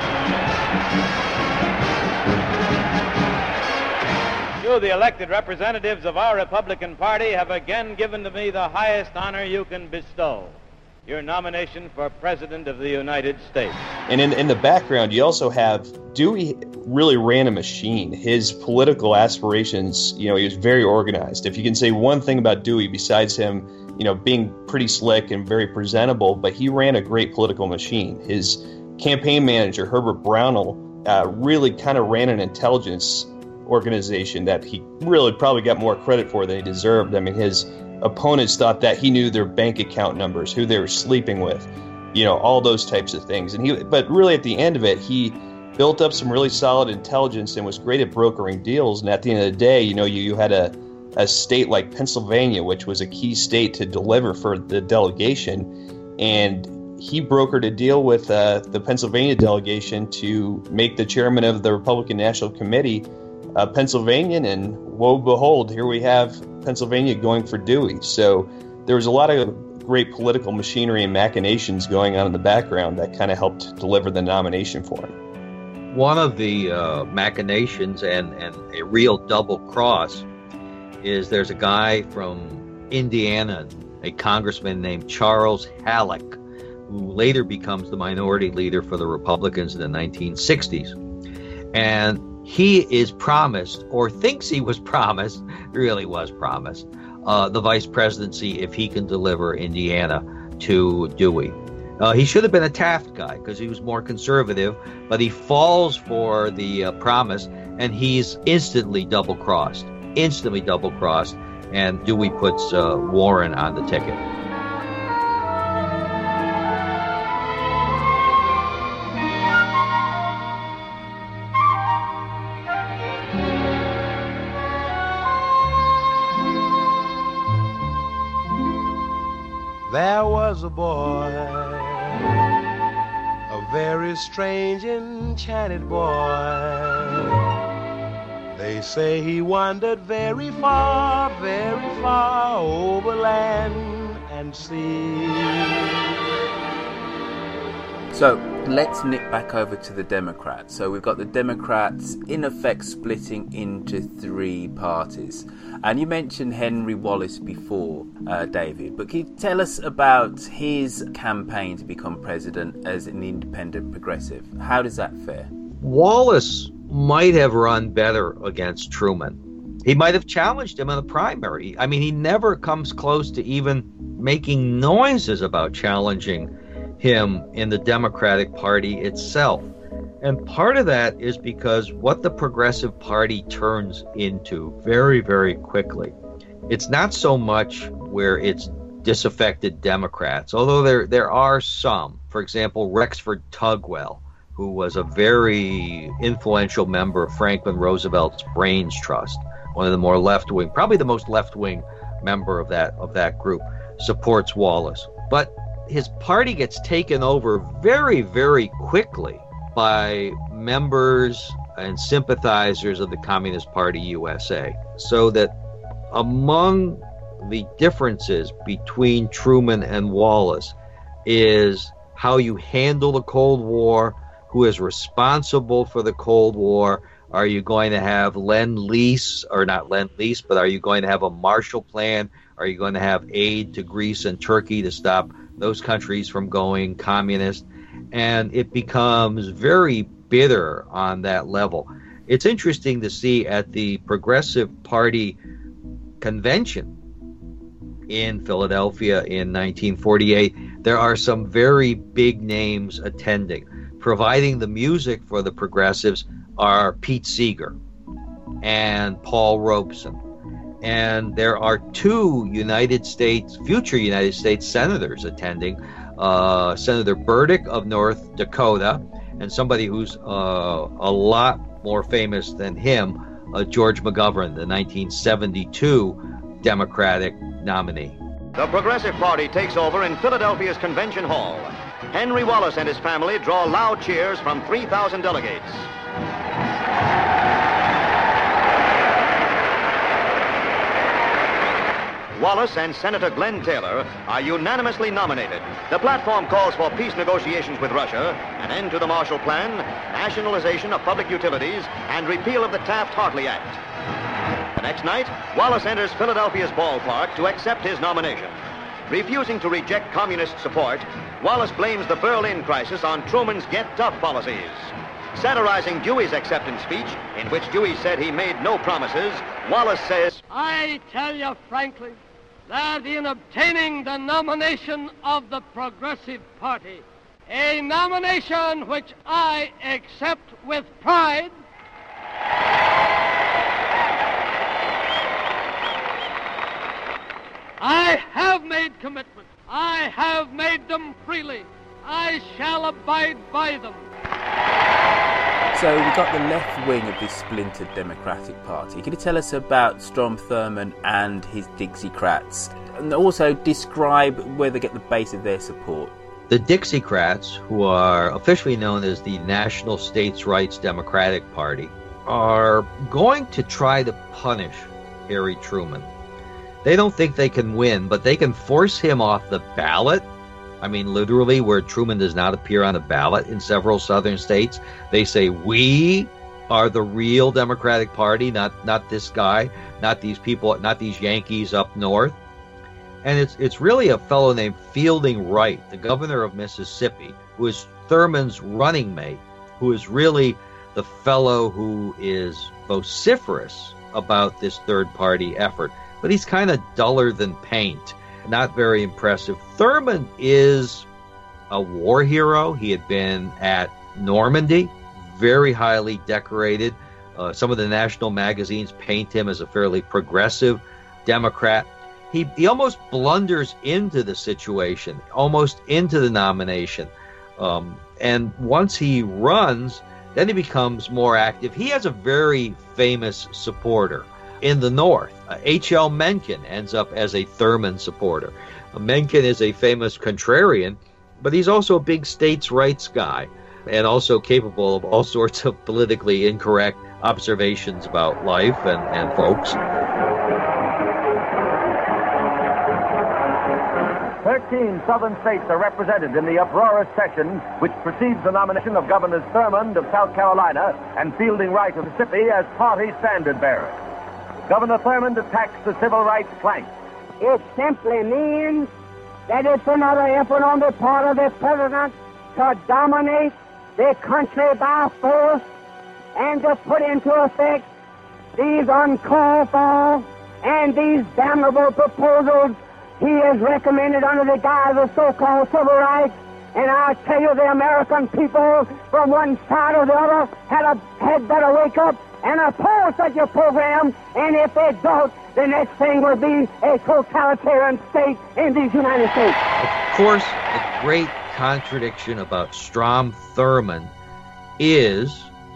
You, the elected representatives of our Republican Party, have again given to me the highest honor you can bestow, your nomination for President of the United States. And in, in the background, you also have Dewey really ran a machine. His political aspirations, you know, he was very organized. If you can say one thing about Dewey besides him, you know, being pretty slick and very presentable, but he ran a great political machine. His campaign manager, Herbert Brownell, uh, really kind of ran an intelligence organization that he really probably got more credit for than he deserved. I mean, his opponents thought that he knew their bank account numbers, who they were sleeping with, you know, all those types of things. And he, but really at the end of it, he built up some really solid intelligence and was great at brokering deals. And at the end of the day, you know, you, you had a, a state like Pennsylvania, which was a key state to deliver for the delegation. And he brokered a deal with uh, the Pennsylvania delegation to make the chairman of the Republican National Committee a Pennsylvanian, and woe behold, here we have Pennsylvania going for Dewey. So there was a lot of great political machinery and machinations going on in the background that kind of helped deliver the nomination for him. One of the uh, machinations and, and a real double cross is there's a guy from Indiana, a congressman named Charles Halleck, who later becomes the minority leader for the Republicans in the nineteen sixties. And he is promised, or thinks he was promised, really was promised, uh, the vice presidency if he can deliver Indiana to Dewey. Uh, he should have been a Taft guy because he was more conservative, but he falls for the uh, promise, and he's instantly double-crossed, instantly double-crossed, and Dewey puts uh, Warren on the ticket. There was a boy, a very strange, enchanted boy. They say he wandered very far, very far over land and sea. So let's nip back over to the Democrats. So we've got the Democrats in effect splitting into three parties. And you mentioned Henry Wallace before, uh, David, but can you tell us about his campaign to become president as an independent progressive? How does that fare? Wallace might have run better against Truman. He might have challenged him in the primary. I mean, he never comes close to even making noises about challenging him in the Democratic Party itself. And part of that is because what the Progressive Party turns into very, very quickly, it's not so much where it's disaffected Democrats, although there there are some. For example, Rexford Tugwell, who was a very influential member of Franklin Roosevelt's Brains Trust, one of the more left-wing, probably the most left-wing member of that of that group, supports Wallace. But his party gets taken over very, very quickly by members and sympathizers of the Communist Party U S A. So that among the differences between Truman and Wallace is how you handle the Cold War, who is responsible for the Cold War. Are you going to have Lend-Lease, or not Lend-Lease, but are you going to have a Marshall Plan? Are you going to have aid to Greece and Turkey to stop those countries from going communist? And it becomes very bitter on that level. It's interesting to see at the Progressive Party convention in Philadelphia in nineteen forty-eight, there are some very big names attending. Providing the music for the Progressives are Pete Seeger and Paul Robeson. And there are two United States, future United States senators attending, uh, Senator Burdick of North Dakota, and somebody who's uh, a lot more famous than him, uh, George McGovern, the nineteen seventy-two Democratic nominee. The Progressive Party takes over in Philadelphia's Convention Hall. Henry Wallace and his family draw loud cheers from three thousand delegates. Wallace and Senator Glenn Taylor are unanimously nominated. The platform calls for peace negotiations with Russia, an end to the Marshall Plan, nationalization of public utilities, and repeal of the Taft-Hartley Act. The next night, Wallace enters Philadelphia's ballpark to accept his nomination. Refusing to reject communist support, Wallace blames the Berlin crisis on Truman's Get Tough policies. Satirizing Dewey's acceptance speech, in which Dewey said he made no promises, Wallace says, I tell you frankly that in obtaining the nomination of the Progressive Party, a nomination which I accept with pride, I have made commitments. I have made them freely. I shall abide by them. So we've got the left wing of this splintered Democratic Party. Can you tell us about Strom Thurmond and his Dixiecrats? And also describe where they get the base of their support. The Dixiecrats, who are officially known as the National States Rights Democratic Party, are going to try to punish Harry Truman. They don't think they can win, but they can force him off the ballot. I mean, literally, where Truman does not appear on a ballot in several southern states, they say, we are the real Democratic Party, not not this guy, not these people, not these Yankees up north. And it's it's really a fellow named Fielding Wright, the governor of Mississippi, who is Thurman's running mate, who is really the fellow who is vociferous about this third party effort. But he's kind of duller than paint. Not very impressive. Thurmond is a war hero. He had been at Normandy, very highly decorated. Uh, some of the national magazines paint him as a fairly progressive Democrat. He, he almost blunders into the situation, almost into the nomination. Um, and once he runs, then he becomes more active. He has a very famous supporter in the North. Uh, H L Mencken ends up as a Thurmond supporter. Uh, Mencken is a famous contrarian but he's also a big states' rights guy and also capable of all sorts of politically incorrect observations about life and, and folks. Thirteen southern states are represented in the uproarious session which precedes the nomination of Governors Thurmond of South Carolina and Fielding Wright of Mississippi as party standard bearers. Governor Thurmond attacks the civil rights plank. It simply means that it's another effort on the part of the president to dominate the country by force and to put into effect these uncalled for and these damnable proposals he has recommended under the guise of so-called civil rights. And I tell you, the American people from one side or the other had, a, had better wake up and oppose such a program, and if they don't, the next thing will be a totalitarian state in these United States. Of course, the great contradiction about Strom Thurmond is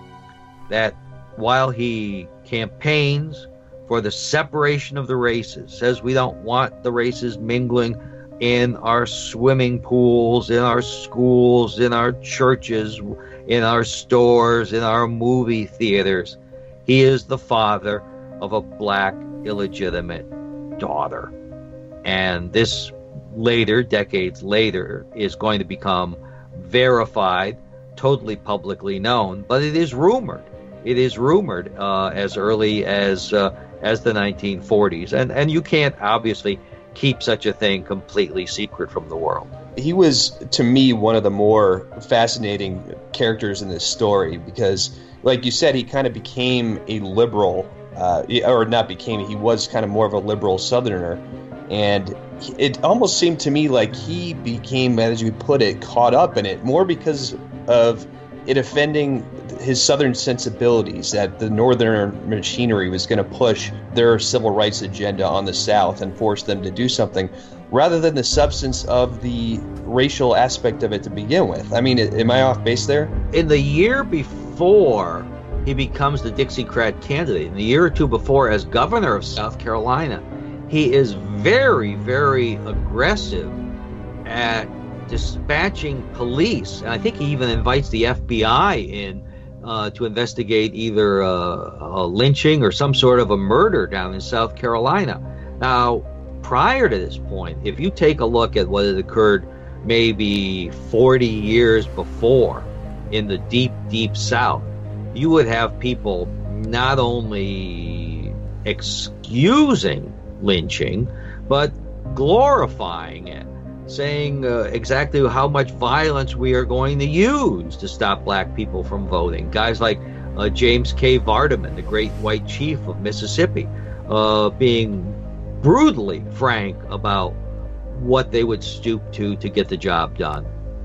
that while he campaigns for the separation of the races, says we don't want the races mingling in our swimming pools, in our schools, in our churches, in our stores, in our movie theaters, he is the father of a black illegitimate daughter. And this later, decades later, is going to become verified, totally publicly known, but it is rumored. It is rumored uh, as early as uh, as the nineteen forties. And, and you can't obviously keep such a thing completely secret from the world. He was, to me, one of the more fascinating characters in this story because, like you said, he kind of became a liberal, uh, or not became, he was kind of more of a liberal Southerner. And it almost seemed to me like he became, as you put it, caught up in it, more because of it offending his Southern sensibilities, that the Northern machinery was going to push their civil rights agenda on the South and force them to do something, rather than the substance of the racial aspect of it to begin with. I mean, am I off base there? In the year before he becomes the Dixiecrat candidate, in the year or two before as governor of South Carolina, he is very, very aggressive at dispatching police. And I think he even invites the F B I in uh, to investigate either uh, a lynching or some sort of a murder down in South Carolina. Now, prior to this point, if you take a look at what had occurred maybe forty years before in the deep, deep South, you would have people not only excusing lynching, but glorifying it, saying uh, exactly how much violence we are going to use to stop black people from voting. Guys like uh, James K. Vardaman, the great white chief of Mississippi, uh, being brutally frank about what they would stoop to to get the job done.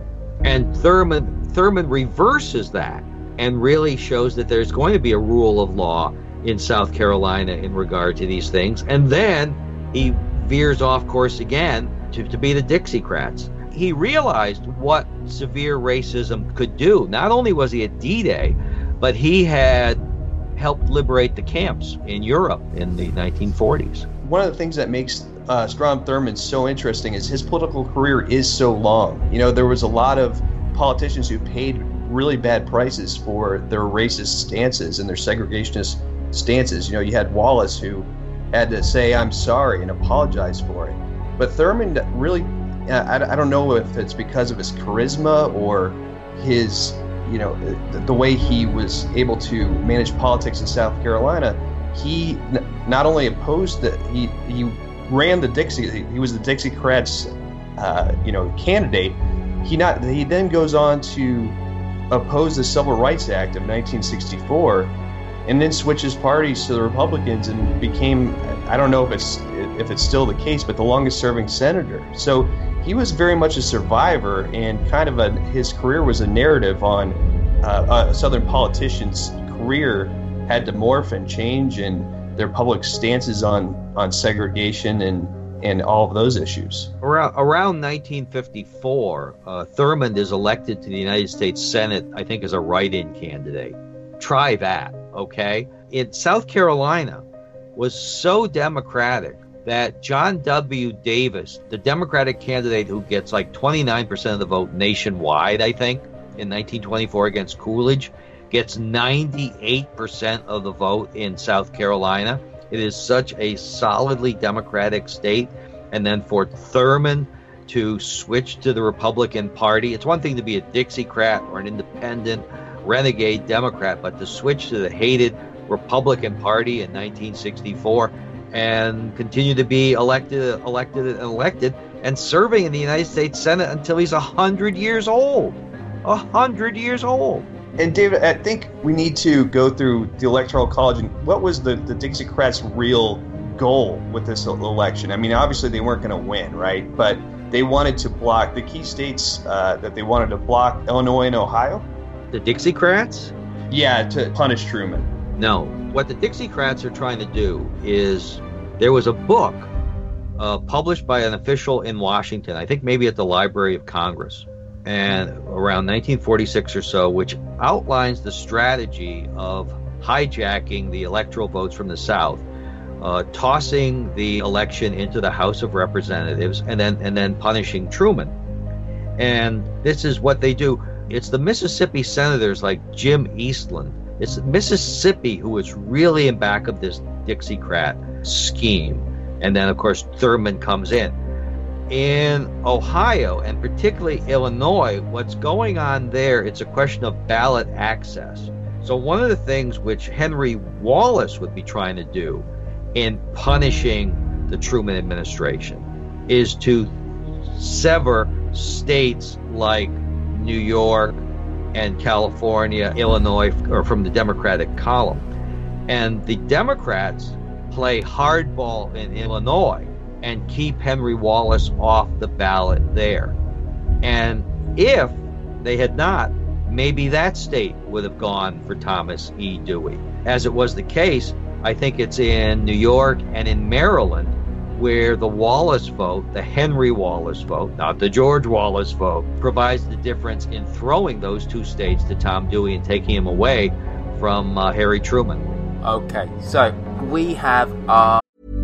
And Thurmond, Thurmond reverses that and really shows that there's going to be a rule of law in South Carolina in regard to these things. And then he veers off course again to, to be the Dixiecrats. He realized what severe racism could do. Not only was he at D-Day, but he had helped liberate the camps in Europe in the nineteen forties. One of the things that makes uh, Strom Thurmond so interesting is his political career is so long. You know, there was a lot of politicians who paid really bad prices for their racist stances and their segregationist stances. You know, you had Wallace, who had to say, I'm sorry, and apologize for it. But Thurmond really, I, I don't know if it's because of his charisma or his, you know, the, the way he was able to manage politics in South Carolina. He n- not only opposed the, he he ran the Dixie, he was the Dixiecrats, uh, you know, candidate. He not he then goes on to oppose the Civil Rights Act of nineteen sixty-four, and then switches parties to the Republicans and became, I don't know if it's if it's still the case, but the longest serving senator. So he was very much a survivor, and kind of a, his career was a narrative on uh, a Southern politician's career had to morph and change, and their public stances on, on segregation and, and all of those issues. Around, around nineteen fifty-four, uh, Thurmond is elected to the United States Senate, I think, as a write-in candidate. Try that, okay? In South Carolina was so Democratic that John W. Davis, the Democratic candidate who gets like twenty-nine percent of the vote nationwide, I think, in nineteen twenty-four against Coolidge, gets ninety-eight percent of the vote in South Carolina. It is such a solidly Democratic state. And then for Thurman to switch to the Republican Party, it's one thing to be a Dixiecrat or an independent renegade Democrat, but to switch to the hated Republican Party in nineteen sixty-four and continue to be elected, elected, and elected, and serving in the United States Senate until he's one hundred years old. one hundred years old. And David, I think we need to go through the Electoral College and what was the, the Dixiecrats' real goal with this election? I mean, obviously they weren't going to win, right? But they wanted to block the key states uh, that they wanted to block, Illinois and Ohio. The Dixiecrats? Yeah, to punish Truman. No. What the Dixiecrats are trying to do is, there was a book uh, published by an official in Washington, I think maybe at the Library of Congress, and around nineteen forty-six or so, which outlines the strategy of hijacking the electoral votes from the South, uh, tossing the election into the House of Representatives, and then and then punishing Truman. And this is what they do. It's the Mississippi senators like Jim Eastland. It's Mississippi who is really in back of this Dixiecrat scheme. And then, of course, Thurman comes in. In Ohio, and particularly Illinois, what's going on there, it's a question of ballot access. So one of the things which Henry Wallace would be trying to do in punishing the Truman administration is to sever states like New York and California, Illinois, or from the Democratic column. And the Democrats play hardball in Illinois and keep Henry Wallace off the ballot there. And if they had not, maybe that state would have gone for Thomas E. Dewey. As it was the case, I think it's in New York and in Maryland where the Wallace vote, the Henry Wallace vote, not the George Wallace vote, provides the difference in throwing those two states to Tom Dewey and taking him away from uh, Harry Truman. Okay, so we have our...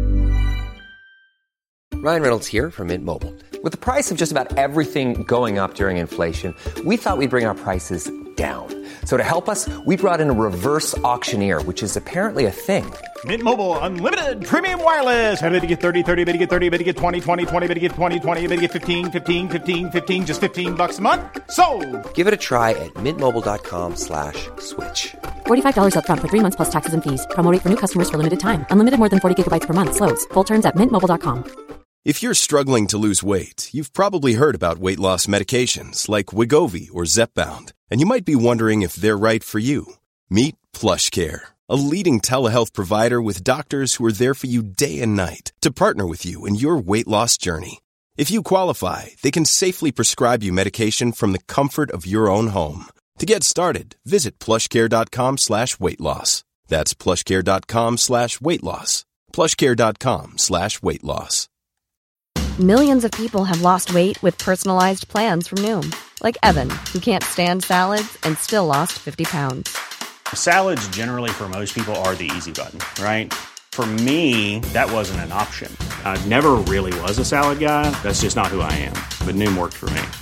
Ryan Reynolds here from Mint Mobile. With the price of just about everything going up during inflation, we thought we'd bring our prices down. So to help us, we brought in a reverse auctioneer, which is apparently a thing. Mint Mobile Unlimited Premium Wireless. How to get thirty, thirty, how to get thirty, how to get twenty, twenty, twenty, how to get twenty, twenty, how to get fifteen, fifteen, fifteen, fifteen, just fifteen bucks a month? Sold! Give it a try at mintmobile.com slash switch. forty-five dollars up front for three months plus taxes and fees. Promo rate for new customers for limited time. Unlimited more than forty gigabytes per month. Slows full terms at mint mobile dot com. If you're struggling to lose weight, you've probably heard about weight loss medications like Wegovy or Zepbound, and you might be wondering if they're right for you. Meet PlushCare, a leading telehealth provider with doctors who are there for you day and night to partner with you in your weight loss journey. If you qualify, they can safely prescribe you medication from the comfort of your own home. To get started, visit plushcare.com slash weight loss. That's plushcare.com slash weight loss. plushcare.com slash weight loss. Millions of people have lost weight with personalized plans from Noom. Like Evan, who can't stand salads and still lost fifty pounds. Salads generally for most people are the easy button, right? For me, that wasn't an option. I never really was a salad guy. That's just not who I am. But Noom worked for me.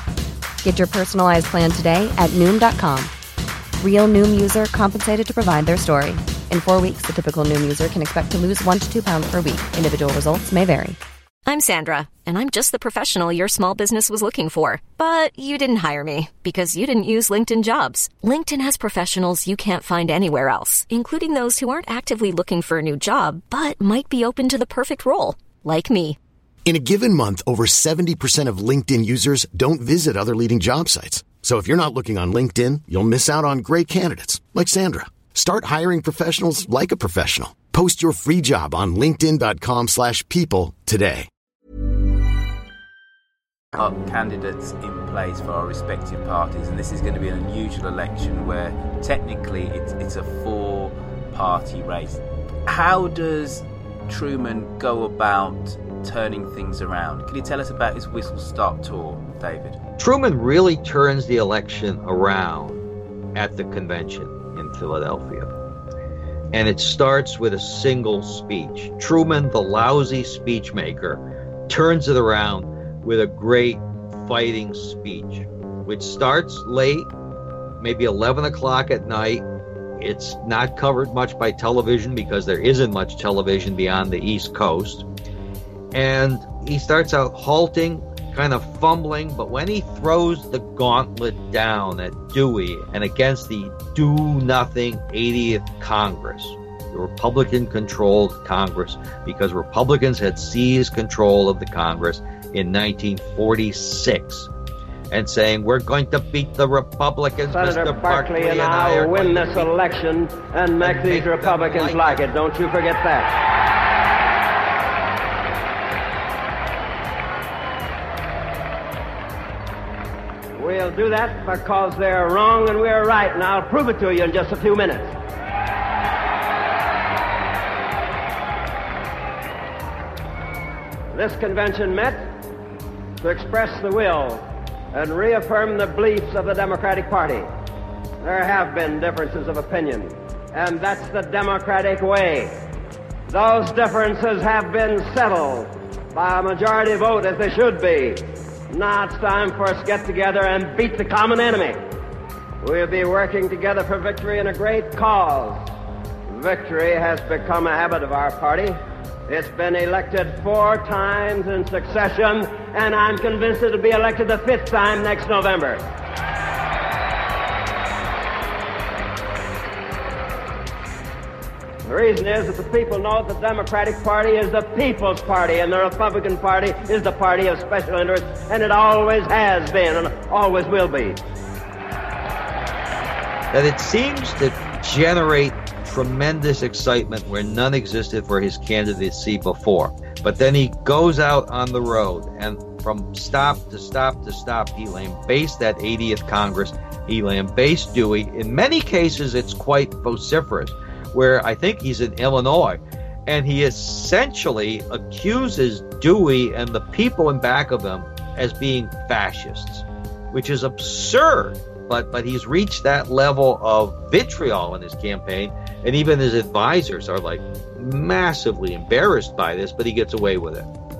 Get your personalized plan today at Noom dot com. Real Noom user compensated to provide their story. In four weeks, the typical Noom user can expect to lose one to two pounds per week. Individual results may vary. I'm Sandra, and I'm just the professional your small business was looking for. But you didn't hire me because you didn't use LinkedIn Jobs. LinkedIn has professionals you can't find anywhere else, including those who aren't actively looking for a new job, but might be open to the perfect role, like me. In a given month, over seventy percent of LinkedIn users don't visit other leading job sites. So if you're not looking on LinkedIn, you'll miss out on great candidates like Sandra. Start hiring professionals like a professional. Post your free job on linkedin.com slash people today. Got candidates in place for our respective parties, and this is going to be an unusual election where technically it's, it's a four-party race. How does Truman go about turning things around? Can you tell us about his whistle-stop tour, David? Truman really turns the election around at the convention in Philadelphia. And it starts with a single speech. Truman, the lousy speech maker, turns it around with a great fighting speech, which starts late, maybe eleven o'clock at night. It's not covered much by television because there isn't much television beyond the East Coast. And he starts out halting, kind of fumbling, but when he throws the gauntlet down at Dewey and against the do-nothing eightieth Congress, the Republican-controlled Congress, because Republicans had seized control of the Congress in nineteen forty-six, and saying, we're going to beat the Republicans, Senator Mister Barkley, Barkley and and I I are will win going this to beat election and make and these make them Republicans like like it. Don't you forget that. We'll do that because they're wrong and we're right, and I'll prove it to you in just a few minutes. This convention met to express the will and reaffirm the beliefs of the Democratic Party. There have been differences of opinion, and that's the Democratic way. Those differences have been settled by a majority vote, as they should be. Now it's time for us to get together and beat the common enemy. We'll be working together for victory in a great cause. Victory has become a habit of our party. It's been elected four times in succession, and I'm convinced it'll be elected the fifth time next November. The reason is that the people know the Democratic Party is the people's party, and the Republican Party is the party of special interest, and it always has been and always will be. That it seems to generate tremendous excitement where none existed for his candidacy before. But then he goes out on the road, and from stop to stop to stop, he lambastes that eightieth Congress. He lambastes Dewey. In many cases, it's quite vociferous, where I think he's in Illinois, and he essentially accuses Dewey and the people in back of him as being fascists, which is absurd. But but he's reached that level of vitriol in his campaign, and even his advisors are like massively embarrassed by this, but he gets away with it.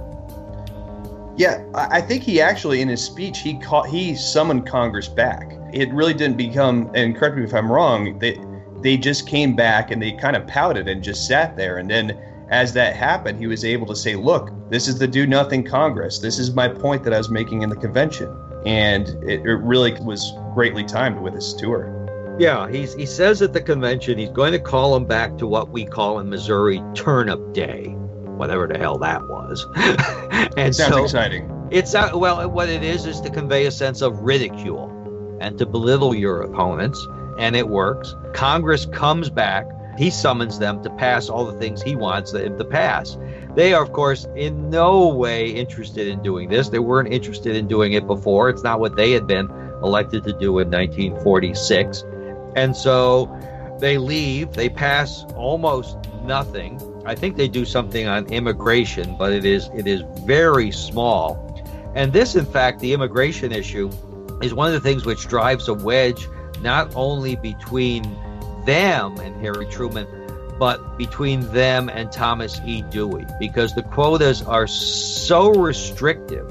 Yeah, I think he actually, in his speech, he caught, he summoned Congress back. It really didn't become, and correct me if I'm wrong, they, they just came back and they kind of pouted and just sat there. And then as that happened, he was able to say, look, this is the do-nothing Congress. This is my point that I was making in the convention. And it, it really was greatly timed with his tour. Yeah, he's, he says at the convention he's going to call them back to what we call in Missouri Turnip Day, whatever the hell that was. And Sounds so exciting. It's uh, well, what it is is to convey a sense of ridicule and to belittle your opponents, and it works. Congress comes back. He summons them to pass all the things he wants them to pass. They are, of course, in no way interested in doing this. They weren't interested in doing it before. It's not what they had been elected to do in nineteen forty-six. And so they leave. They pass almost nothing. I think they do something on immigration, but it is it is very small. And this, in fact, the immigration issue is one of the things which drives a wedge not only between them and Harry Truman, but between them and Thomas E. Dewey, because the quotas are so restrictive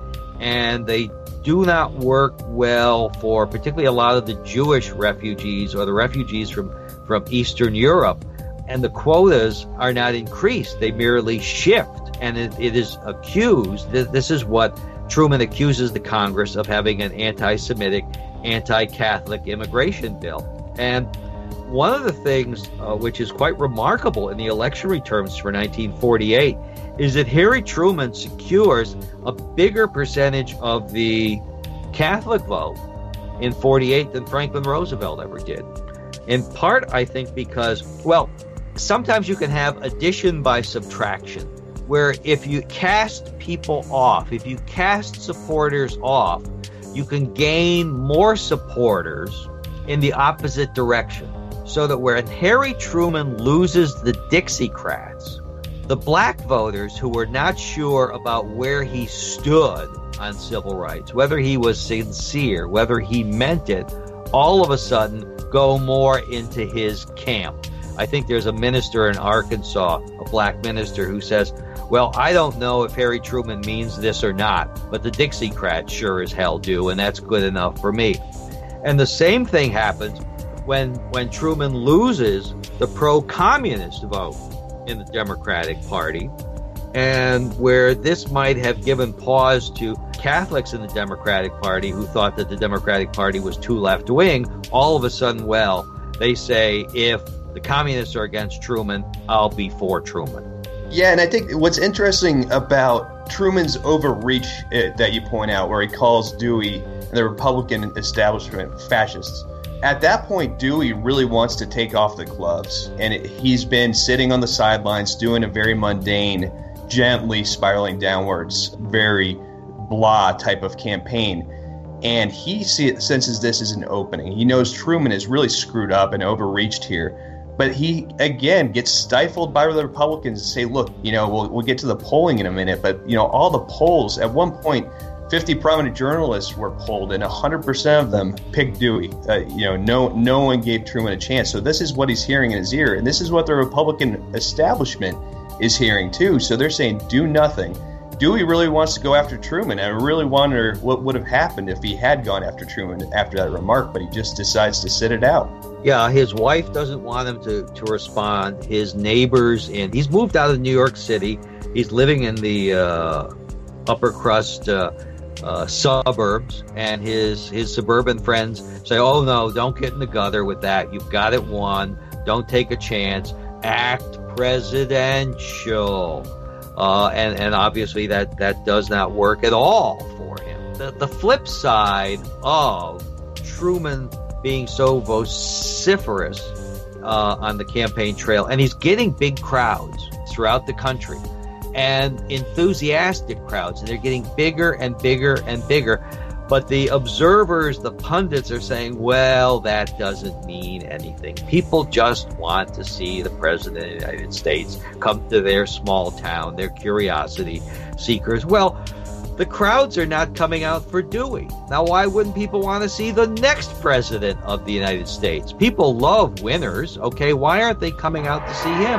and they do not work well for particularly a lot of the Jewish refugees or the refugees from, from Eastern Europe. And the quotas are not increased. They merely shift. And it, it is accused, that this is what Truman accuses the Congress of, having an anti-Semitic, anti-Catholic immigration bill. And one of the things uh, which is quite remarkable in the election returns for nineteen forty-eight is that Harry Truman secures a bigger percentage of the Catholic vote in forty-eight than Franklin Roosevelt ever did. In part, I think, because, well, sometimes you can have addition by subtraction, where if you cast people off, if you cast supporters off, you can gain more supporters in the opposite direction. So that when Harry Truman loses the Dixiecrats, the black voters who were not sure about where he stood on civil rights, whether he was sincere, whether he meant it, all of a sudden go more into his camp. I think there's a minister in Arkansas, a black minister, who says, well, I don't know if Harry Truman means this or not, but the Dixiecrats sure as hell do, and that's good enough for me. And the same thing happens when when Truman loses the pro-communist vote in the Democratic Party, and where this might have given pause to Catholics in the Democratic Party who thought that the Democratic Party was too left-wing. All of a sudden, well, they say, if the communists are against Truman, I'll be for Truman. Yeah, and I think what's interesting about Truman's overreach uh, that you point out, where he calls Dewey and the Republican establishment fascists, at that point, Dewey really wants to take off the gloves, and it, he's been sitting on the sidelines doing a very mundane, gently spiraling downwards, very blah type of campaign. And he see, senses this as an opening. He knows Truman is really screwed up and overreached here. But he, again, gets stifled by the Republicans and say, look, you know, we'll, we'll get to the polling in a minute, but, you know, all the polls, at one point, fifty prominent journalists were polled, and one hundred percent of them picked Dewey. Uh, you know, no no one gave Truman a chance. So this is what he's hearing in his ear, and this is what the Republican establishment is hearing, too. So they're saying, do nothing. Dewey really wants to go after Truman. I really wonder what would have happened if he had gone after Truman after that remark, but he just decides to sit it out. Yeah, his wife doesn't want him to, to respond. His neighbors, and he's moved out of New York City. He's living in the uh, upper crust uh, uh, suburbs, and his, his suburban friends say, oh, no, don't get in the gutter with that. You've got it won. Don't take a chance. Act presidential. Uh, and, and obviously that, that does not work at all for him. The, the flip side of Truman being so vociferous uh, on the campaign trail, and he's getting big crowds throughout the country, and enthusiastic crowds, and they're getting bigger and bigger and bigger. But the observers, the pundits, are saying, well, that doesn't mean anything. People just want to see the President of the United States come to their small town. They're curiosity seekers. Well, the crowds are not coming out for Dewey. Now, why wouldn't people want to see the next President of the United States? People love winners, okay? Why aren't they coming out to see him?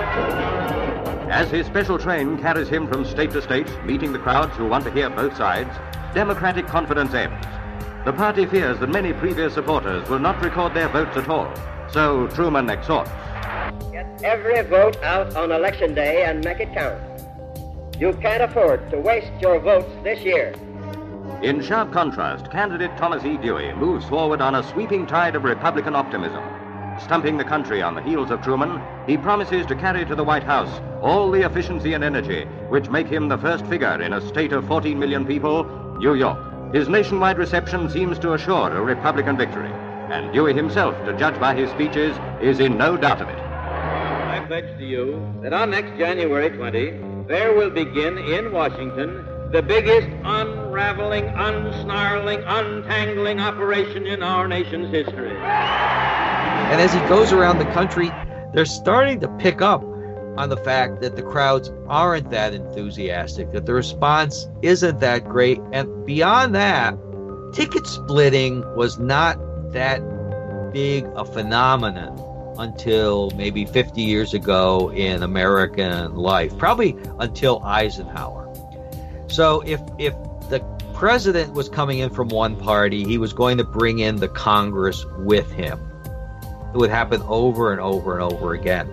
As his special train carries him from state to state, meeting the crowds who want to hear both sides, Democratic confidence ebbs. The party fears that many previous supporters will not record their votes at all. So Truman exhorts. Get every vote out on election day and make it count. You can't afford to waste your votes this year. In sharp contrast, candidate Thomas E. Dewey moves forward on a sweeping tide of Republican optimism. Stumping the country on the heels of Truman, he promises to carry to the White House all the efficiency and energy which make him the first figure in a state of fourteen million people, New York. His nationwide reception seems to assure a Republican victory, and Dewey himself, to judge by his speeches, is in no doubt of it. I pledge to you that on next January twentieth, there will begin in Washington the biggest unraveling, unsnarling, untangling operation in our nation's history. And as he goes around the country, they're starting to pick up on the fact that the crowds aren't that enthusiastic, that the response isn't that great. And beyond that, ticket splitting was not that big a phenomenon until maybe fifty years ago in American life, probably until Eisenhower. So if if the president was coming in from one party, he was going to bring in the Congress with him. It would happen over and over and over again.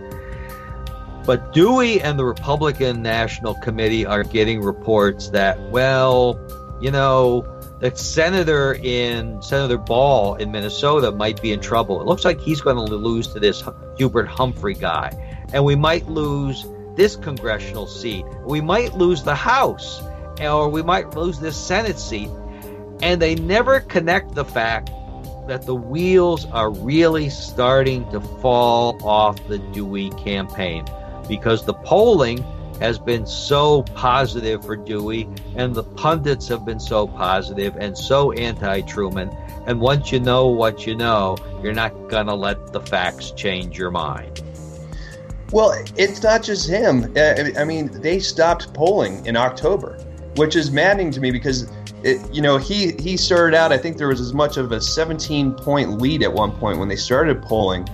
But Dewey and the Republican National Committee are getting reports that, well, you know, the senator in Senator Ball in Minnesota might be in trouble. It looks like he's going to lose to this Hubert Humphrey guy. And we might lose this congressional seat. We might lose the House, or we might lose this Senate seat. And they never connect the fact that the wheels are really starting to fall off the Dewey campaign, because the polling has been so positive for Dewey, and the pundits have been so positive and so anti-Truman. And once you know what you know, you're not going to let the facts change your mind. Well, it's not just him. Uh, I mean, they stopped polling in October, which is maddening to me because, it, you know, he, he started out, I think there was as much of a seventeen-point lead at one point when they started polling.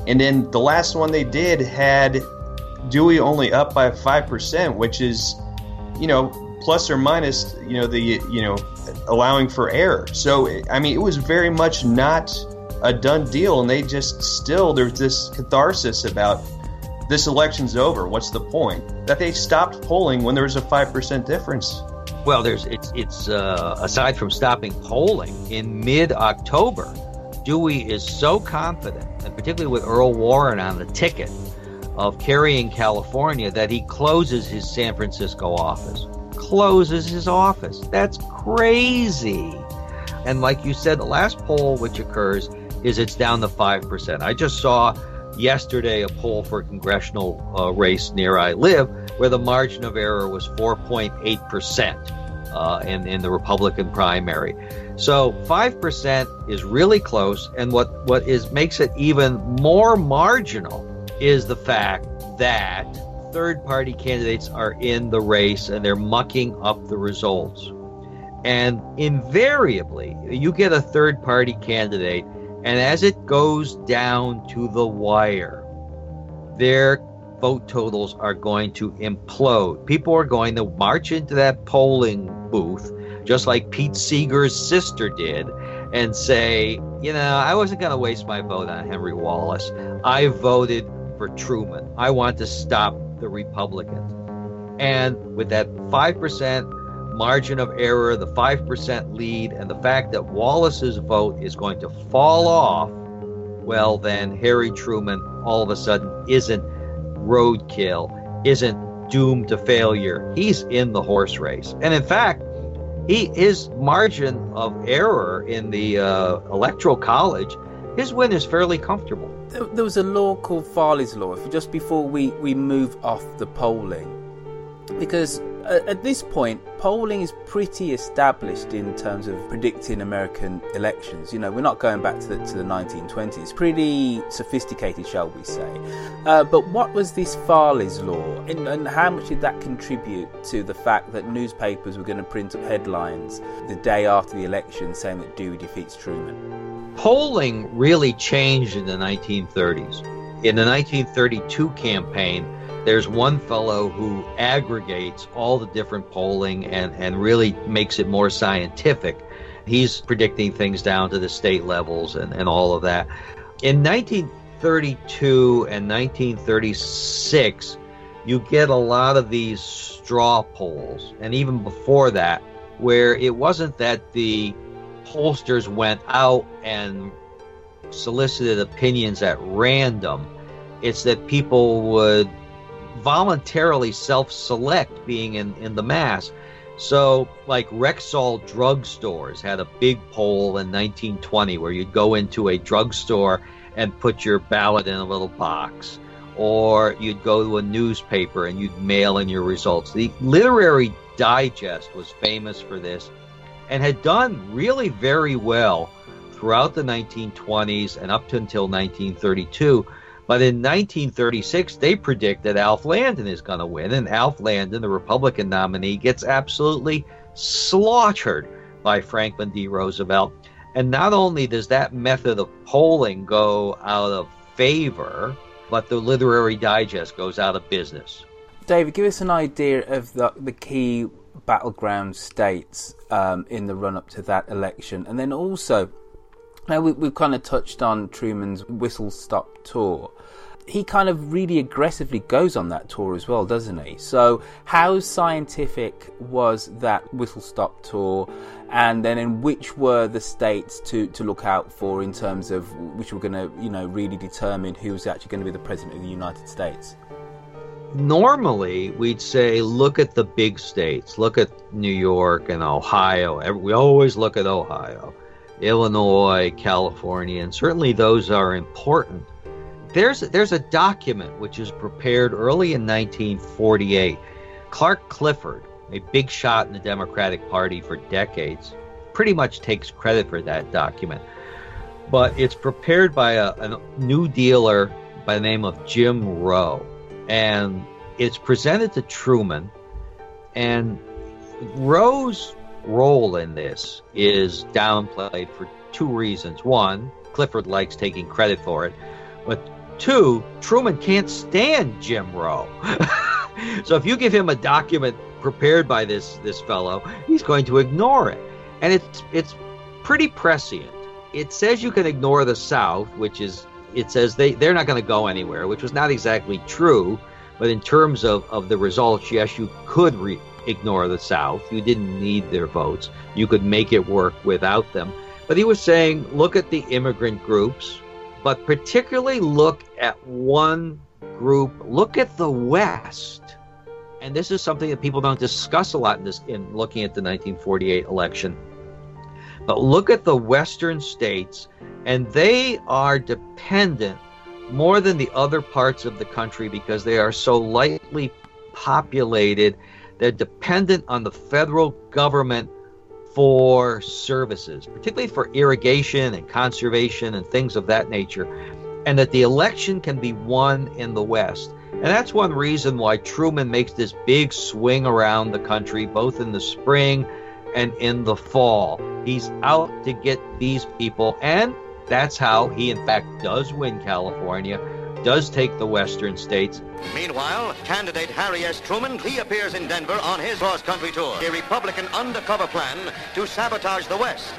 And then the last one they did had Dewey only up by five percent, which is, you know, plus or minus, you know, the, you know, allowing for error. So, I mean, it was very much not a done deal, and they just still, there's this catharsis about this election's over. What's the point? That they stopped polling when there was a five percent difference. Well, there's it's it's uh, aside from stopping polling in mid-October, Dewey is so confident, and particularly with Earl Warren on the ticket, of carrying California, that he closes his San Francisco office. Closes his office. That's crazy. And like you said, the last poll which occurs is it's down to five percent. I just saw yesterday a poll for a congressional uh, race near I live where the margin of error was four point eight percent uh, in, in the Republican primary. So five percent is really close, and what, what is makes it even more marginal is the fact that third-party candidates are in the race and they're mucking up the results. And invariably, you get a third-party candidate, and as it goes down to the wire, their vote totals are going to implode. People are going to march into that polling booth, just like Pete Seeger's sister did, and say, you know, I wasn't going to waste my vote on Henry Wallace. I voted for Truman. I want to stop the Republicans. And with that five percent margin of error, the five percent lead, and the fact that Wallace's vote is going to fall off, well, then Harry Truman all of a sudden isn't roadkill, isn't doomed to failure. He's in the horse race. And in fact, he his margin of error in the uh, Electoral College, his win is fairly comfortable. There was a law called Farley's Law, just before we, we move off the polling. Because at this point, polling is pretty established in terms of predicting American elections. You know, we're not going back to the, to the nineteen twenties. Pretty sophisticated, shall we say. Uh, but what was this Farley's Law? And, and how much did that contribute to the fact that newspapers were going to print up headlines the day after the election saying that Dewey defeats Truman? Polling really changed in the nineteen thirties. In the nineteen thirty-two campaign, there's one fellow who aggregates all the different polling and, and really makes it more scientific. He's predicting things down to the state levels and, and all of that. In nineteen thirty-two and nineteen thirty-six, you get a lot of these straw polls, and even before that, where it wasn't that the pollsters went out and solicited opinions at random. It's that people would voluntarily self-select being in, in the mass. So, like Rexall drugstores had a big poll in nineteen twenty where you'd go into a drugstore and put your ballot in a little box. Or you'd go to a newspaper and you'd mail in your results. The Literary Digest was famous for this and had done really very well throughout the nineteen twenties and up to until nineteen thirty-two. But in nineteen thirty-six, they predict that Alf Landon is going to win, and Alf Landon, the Republican nominee, gets absolutely slaughtered by Franklin D. Roosevelt. And not only does that method of polling go out of favor, but the Literary Digest goes out of business. David, give us an idea of the, the key battleground states um, in the run-up to that election. And then also, now we, we've kind of touched on Truman's whistle-stop tour. He kind of really aggressively goes on that tour as well, doesn't he? So how scientific was that whistle-stop tour? And then in which were the states to, to look out for in terms of which were going to, you know, really determine who was actually going to be the president of the United States? Normally, we'd say, look at the big states. Look at New York and Ohio. We always look at Ohio, Illinois, California, and certainly those are important. There's, there's a document which is prepared early in nineteen forty-eight. Clark Clifford, a big shot in the Democratic Party for decades, pretty much takes credit for that document. But it's prepared by a, a New Dealer by the name of Jim Rowe. And it's presented to Truman, and Rowe's role in this is downplayed for two reasons. One, Clifford likes taking credit for it, but two, Truman can't stand Jim Rowe. So if you give him a document prepared by this this fellow, he's going to ignore it. And it's it's pretty prescient. It says you can ignore the South, which is, it says they, they're not going to go anywhere, which was not exactly true. But in terms of, of the results, yes, you could re- ignore the South. You didn't need their votes. You could make it work without them. But he was saying, look at the immigrant groups, but particularly look at one group, look at the West. And this is something that people don't discuss a lot in this in looking at the nineteen forty-eight election. But look at the Western states, and they are dependent more than the other parts of the country because they are so lightly populated. They're dependent on the federal government for services, particularly for irrigation and conservation and things of that nature, and that the election can be won in the West. And that's one reason why Truman makes this big swing around the country, both in the spring and in the fall. He's out to get these people, and that's how he, in fact, does win California, does take the western states. Meanwhile, candidate Harry S. Truman reappears in Denver on his cross-country tour, a Republican undercover plan to sabotage the West.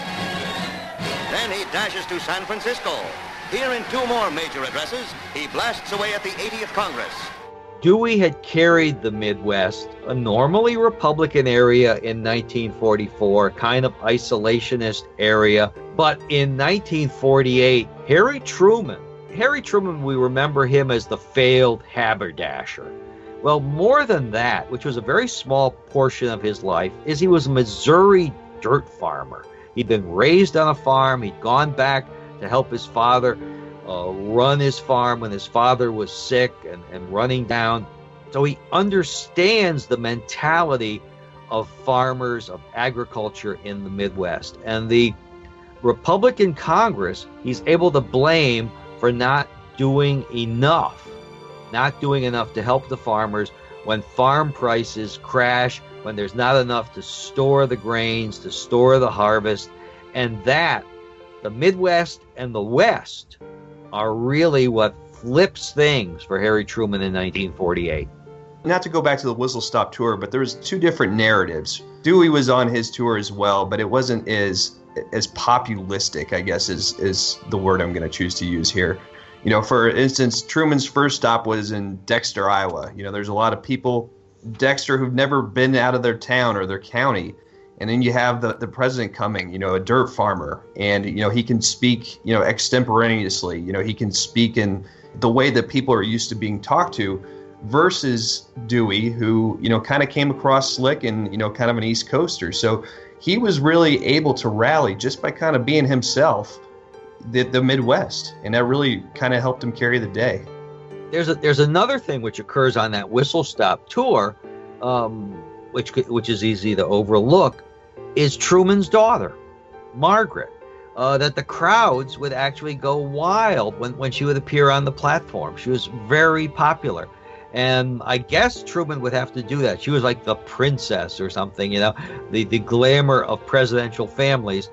Then he dashes to San Francisco. Here in two more major addresses, he blasts away at the eightieth Congress. Dewey had carried the Midwest, a normally Republican area in nineteen forty-four, kind of isolationist area. But in nineteen forty-eight, Harry Truman, Harry Truman, we remember him as the failed haberdasher. Well, more than that, which was a very small portion of his life, is he was a Missouri dirt farmer. He'd been raised on a farm. He'd gone back to help his father uh, run his farm when his father was sick and, and running down. So he understands the mentality of farmers, of agriculture in the Midwest. And the Republican Congress, he's able to blame for not doing enough, not doing enough to help the farmers when farm prices crash, when there's not enough to store the grains, to store the harvest. And that, the Midwest and the West, are really what flips things for Harry Truman in nineteen forty-eight. Not to go back to the Whistle Stop tour, but there was two different narratives. Dewey was on his tour as well, but it wasn't as as populistic, I guess, is is the word I'm going to choose to use here. You know, for instance, Truman's first stop was in Dexter, Iowa. You know, there's a lot of people, Dexter, who've never been out of their town or their county. And then you have the, the president coming, you know, a dirt farmer, and, you know, he can speak, you know, extemporaneously. You know, he can speak in the way that people are used to being talked to, versus Dewey, who, you know, kind of came across slick and, you know, kind of an East Coaster. So he was really able to rally just by kind of being himself, the, the Midwest. And that really kind of helped him carry the day. There's a, there's another thing which occurs on that Whistle Stop tour, um, which which is easy to overlook, is Truman's daughter, Margaret, uh, that the crowds would actually go wild when, when she would appear on the platform. She was very popular. And I guess Truman would have to do that. She was like the princess or something, you know, the, the glamour of presidential families.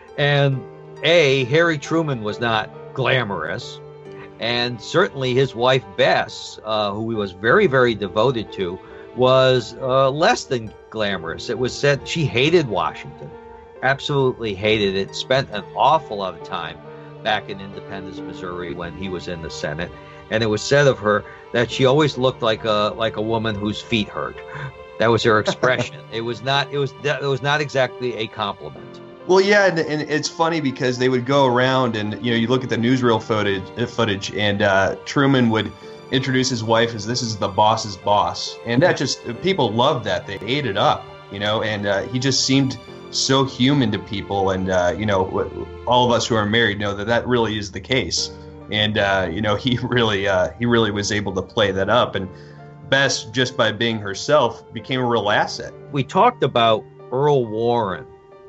And A, Harry Truman was not glamorous. And certainly his wife, Bess, uh, who he was very, very devoted to, was uh, less than glamorous. It was said she hated Washington, absolutely hated it, spent an awful lot of time back in Independence, Missouri when he was in the Senate. And it was said of her that she always looked like a like a woman whose feet hurt. That was her expression. It was not it was it was not exactly a compliment. Well, yeah, and, and it's funny because they would go around and, you know, you look at the newsreel footage, footage and uh, Truman would introduce his wife as this is the boss's boss. And that just, people loved that. They ate it up, you know, and uh, he just seemed so human to people. And, uh, you know, all of us who are married know that that really is the case. And, uh, you know, he really uh, he really was able to play that up. And Bess, just by being herself, became a real asset. We talked about Earl Warren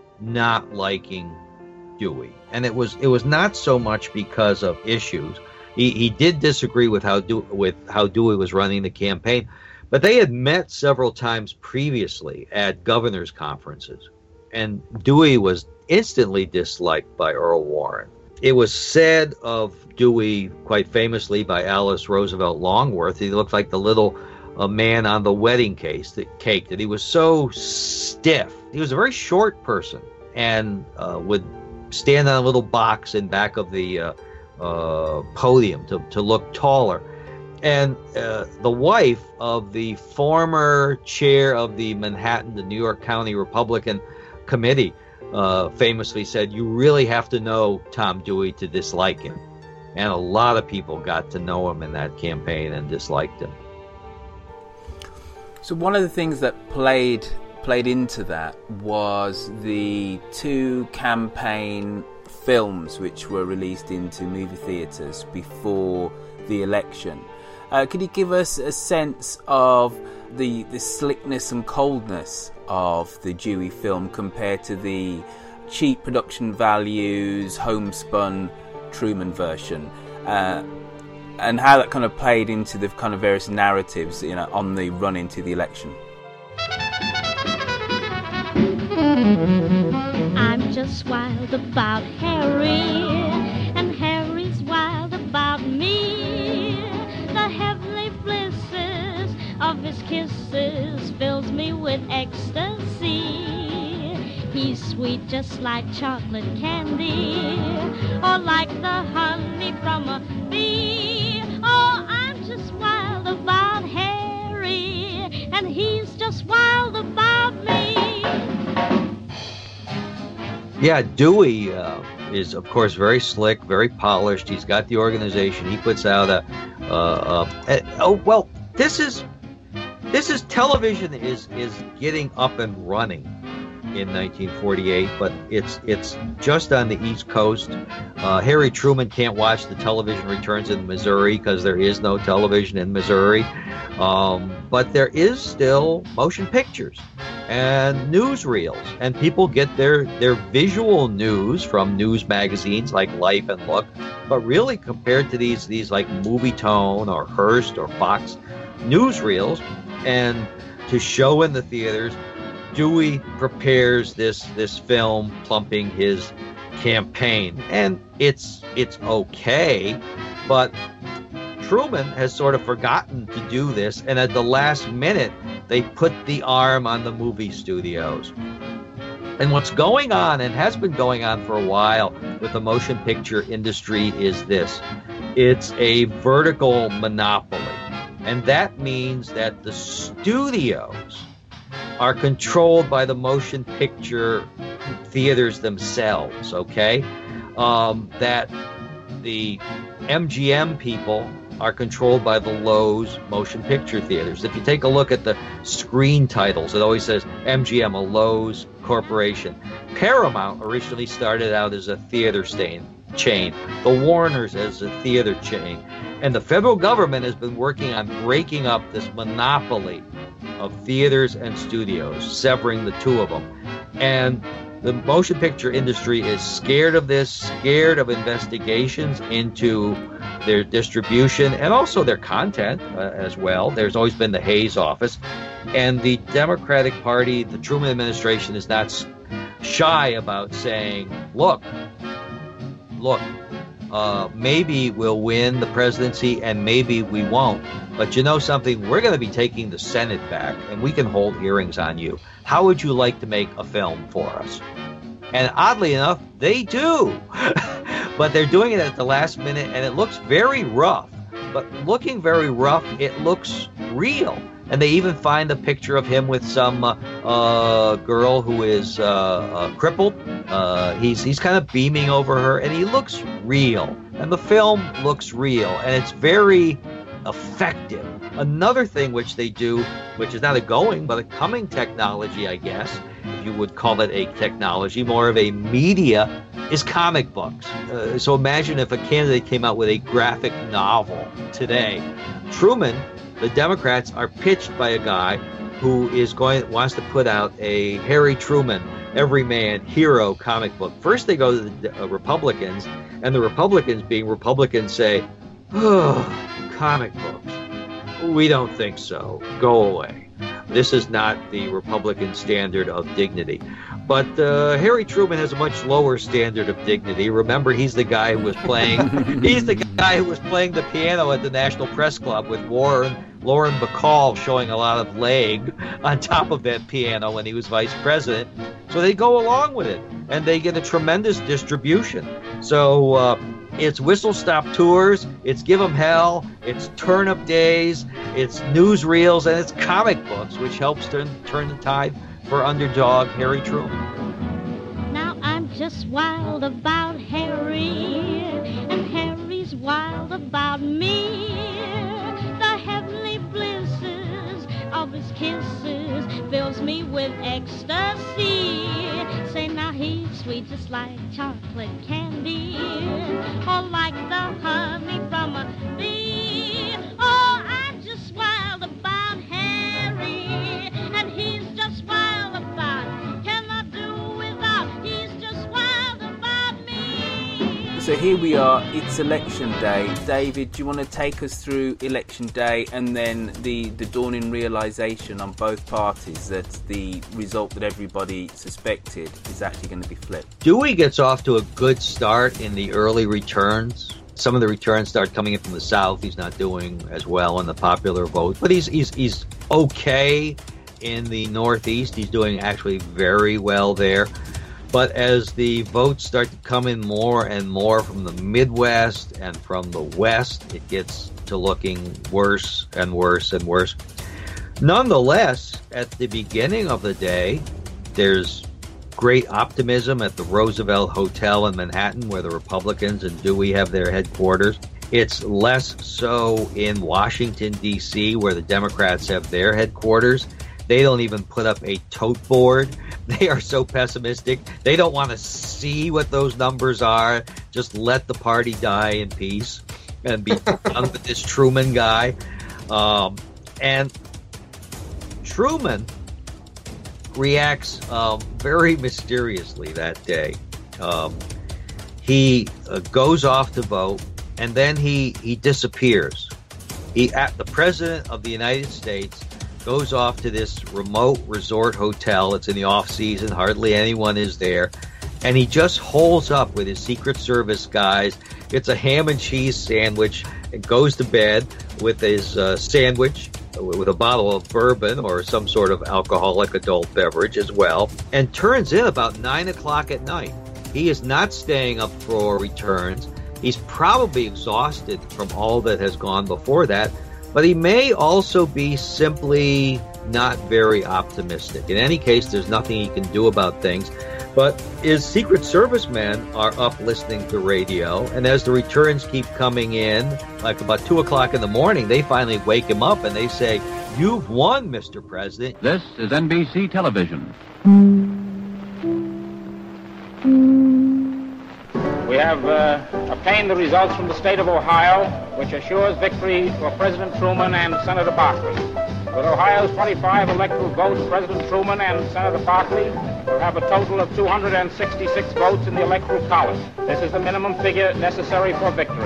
not liking Dewey. And it was it was not so much because of issues. He he did disagree with how Dew, with how Dewey was running the campaign, but they had met several times previously at governors' conferences, and Dewey was instantly disliked by Earl Warren. it was said of Dewey, quite famously by Alice Roosevelt Longworth, he looked like the little uh, man on the wedding case, that cake, that he was so stiff. He was a very short person and uh, would stand on a little box in back of the uh, uh, podium to, to look taller. And uh, the wife of the former chair of the Manhattan, the New York County Republican Committee, uh, famously said, "You really have to know Tom Dewey to dislike him." And a lot of people got to know him in that campaign and disliked him. So one of the things that played played into that was the two campaign films which were released into movie theatres before the election. Uh, could you give us a sense of the the slickness and coldness of the Dewey film compared to the cheap production values, homespun Truman version, uh, and how that kind of played into the kind of various narratives, you know, on the run into the election? I'm just wild about Harry, and Harry's wild about me. The heavenly blisses of his kisses fills me with ecstasy. He's sweet just like chocolate candy, or like the honey from a bee. Oh, I'm just wild about Harry, and he's just wild about me. Yeah, Dewey uh, is, of course, very slick, very polished. He's got the organization. He puts out a, uh, uh, a oh well. This is this is television is is getting up and running in nineteen forty-eight, but it's it's just on the East Coast. Uh, Harry Truman can't watch the television returns in Missouri because there is no television in Missouri. Um, but there is still motion pictures and newsreels, and people get their, their visual news from news magazines like Life and Look. But really, compared to these these like Movie Tone or Hearst or Fox newsreels, and to show in the theaters, Dewey prepares this this film plumping his campaign, and it's it's okay, but Truman has sort of forgotten to do this, and at the last minute they put the arm on the movie studios. And what's going on, and has been going on for a while with the motion picture industry, is this: it's a vertical monopoly, and that means that the studios are controlled by the motion picture theaters themselves, okay? Um, that the M G M people are controlled by the Lowe's motion picture theaters. If you take a look at the screen titles, it always says M G M, a Lowe's corporation. Paramount originally started out as a theater chain, chain, the Warners as a theater chain, and the federal government has been working on breaking up this monopoly of theaters and studios, severing the two of them. And the motion picture industry is scared of this, scared of investigations into their distribution and also their content uh, as well. There's always been the Hayes office. And the Democratic Party, the Truman administration, is not shy about saying, look, look, uh, maybe we'll win the presidency and maybe we won't. But you know something? We're going to be taking the Senate back, and we can hold hearings on you. How would you like to make a film for us? And oddly enough, they do. But they're doing it at the last minute, and it looks very rough. But looking very rough, it looks real. And they even find a picture of him with some uh, uh, girl who is uh, uh, crippled. Uh, he's he's kind of beaming over her, and he looks real. And the film looks real, and it's very effective. Another thing which they do, which is not a going but a coming technology, I guess, if you would call it a technology, more of a media, is comic books. Uh, so imagine if a candidate came out with a graphic novel today. Truman, the Democrats are pitched by a guy who is going wants to put out a Harry Truman everyman hero comic book. First they go to the uh, Republicans, and the Republicans, being Republicans, say, oh, comic books, we don't think so, go away. This is not the Republican standard of dignity. But uh, Harry Truman has a much lower standard of dignity. Remember, he's the guy who was playing. he's the guy who was playing the piano at the National Press Club with Warren Lauren Bacall showing a lot of leg on top of that piano when he was vice president. So they go along with it, and they get a tremendous distribution. So uh, it's whistle-stop tours, it's Give 'em Hell, it's Turnip Days, it's newsreels, and it's comic books, which helps turn, turn the tide for underdog Harry Truman. Now I'm just wild about Harry, and Harry's wild about me. The heavenly blisses of his kisses fills me with ecstasy. Say now he's sweet just like chocolate candy, or like the honey from a bee. Oh, I'm just wild about Harry, and he's just wild about. Cannot do without. He's just wild about me. So here we are, it's election day. David, do you want to take us through election day and then the, the dawning realisation on both parties that the result that everybody suspected is actually going to be flipped? Dewey gets off to a good start in the early returns. Some of the returns start coming in from the South. He's not doing as well in the popular vote, but he's he's he's okay in the Northeast. He's doing actually very well there. But as the votes start to come in more and more from the Midwest and from the West, it gets to looking worse and worse and worse. Nonetheless, at the beginning of the day, there's great optimism at the Roosevelt Hotel in Manhattan, where the Republicans and Dewey have their headquarters. It's less so in Washington, D C, where the Democrats have their headquarters. They don't even put up a tote board. They are so pessimistic. They don't want to see what those numbers are. Just let the party die in peace and be done with this Truman guy. Um, and Truman reacts um, very mysteriously that day. Um, he uh, goes off to vote, and then he, he disappears. He, at the President of the United States, goes off to this remote resort hotel. It's in the off season. Hardly anyone is there. And he just holds up with his Secret Service guys. It's a ham and cheese sandwich, and goes to bed with his uh, sandwich with a bottle of bourbon or some sort of alcoholic adult beverage as well, and turns in about nine o'clock at night. He is not staying up for returns. He's probably exhausted from all that has gone before that, but he may also be simply not very optimistic. In any case, there's nothing he can do about things. But his Secret Service men are up listening to radio, and as the returns keep coming in, like about two o'clock in the morning, they finally wake him up and they say, "You've won, Mister President." This is N B C Television. We have uh, obtained the results from the state of Ohio, which assures victory for President Truman and Senator Barkley. With Ohio's twenty-five electoral votes, President Truman and Senator Barkley will have a total of two hundred sixty-six votes in the electoral college. This is the minimum figure necessary for victory.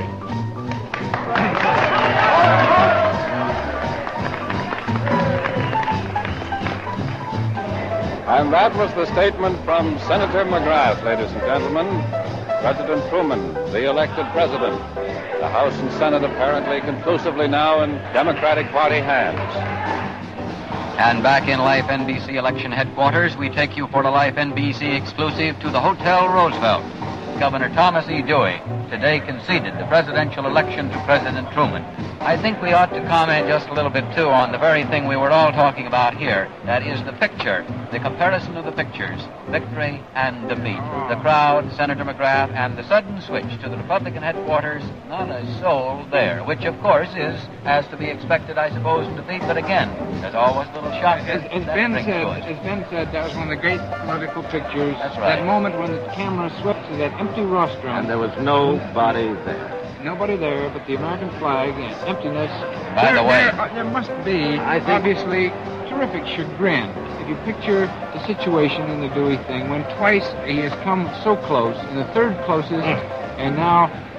And that was the statement from Senator McGrath, ladies and gentlemen. President Truman, the elected president. The House and Senate apparently conclusively now in Democratic Party hands. And back in Life N B C election headquarters, we take you for a Life N B C exclusive to the Hotel Roosevelt. Governor Thomas E. Dewey today conceded the presidential election to President Truman. I think we ought to comment just a little bit, too, on the very thing we were all talking about here. That is the picture, the comparison of the pictures, victory and defeat. The crowd, Senator McGrath, and the sudden switch to the Republican headquarters, not a soul there, which, of course, is as to be expected, I suppose, in defeat. But again, there's always little shocks. As, as, Ben said, as Ben said, that was one of the great political pictures. That's right. That moment when the camera swept to that empty rostrum. And there was nobody there. Nobody there but the American flag and emptiness. By there, the way, there, there must be, I think, obviously, terrific chagrin. If you picture the situation in the Dewey thing, when twice he has come so close, and the third closest, and now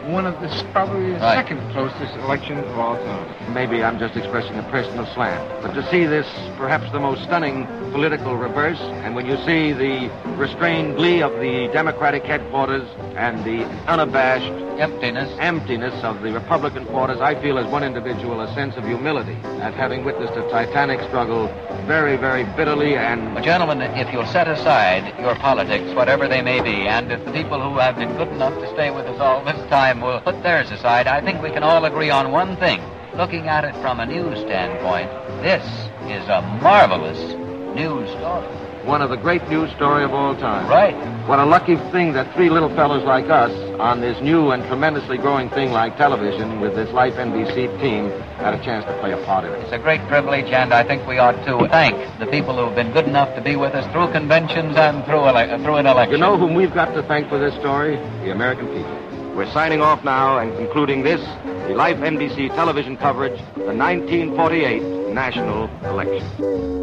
one of the, probably the Right. second closest election of all time. Maybe I'm just expressing a personal slant, but to see this perhaps the most stunning political reverse, and when you see the restrained glee of the Democratic headquarters and the unabashed emptiness emptiness of the Republican quarters, I feel as one individual a sense of humility at having witnessed a titanic struggle very, very bitterly and... But gentlemen, if you'll set aside your politics, whatever they may be, and if the people who have been good enough to stay with us all this time will put theirs aside, I think we can all agree on one thing. Looking at it from a news standpoint, this is a marvelous news story. One of the great news story of all time. Right. What a lucky thing that three little fellows like us on this new and tremendously growing thing like television with this Life N B C team had a chance to play a part in it. It's a great privilege, and I think we ought to thank the people who have been good enough to be with us through conventions and through, ele- through an election. You know whom we've got to thank for this story? The American people. We're signing off now and concluding this, the Life N B C television coverage, the nineteen forty-eight national election.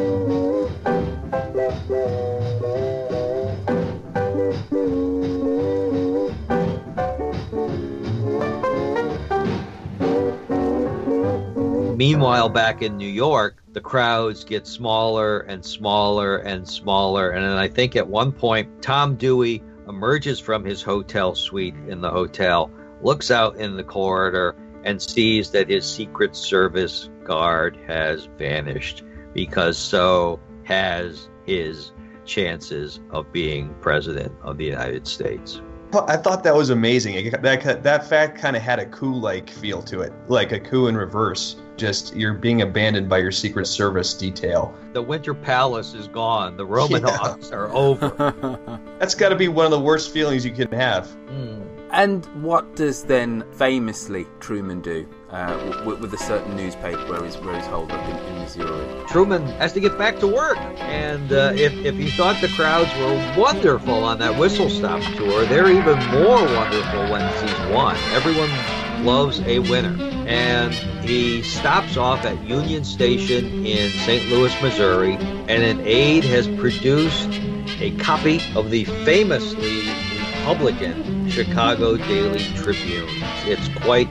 Meanwhile, back in New York, the crowds get smaller and smaller and smaller. And then I think at one point, Tom Dewey emerges from his hotel suite in the hotel, looks out in the corridor, and sees that his Secret Service guard has vanished, because so has his chances of being president of the United States. I thought that was amazing. It, that that fact kind of had a coup-like feel to it, like a coup in reverse. Just you're being abandoned by your Secret Service detail. The Winter Palace is gone. The Romanovs yeah. are over. That's got to be one of the worst feelings you can have. Mm. And what does then famously Truman do uh, with, with a certain newspaper where he's, where he's holed up in, in Missouri? Truman has to get back to work. And uh, if, if you thought the crowds were wonderful on that Whistle Stop tour, they're even more wonderful when he's won. Everyone loves a winner. And he stops off at Union Station in Saint Louis, Missouri, and an aide has produced a copy of the famously Republican Chicago Daily Tribune. It's quite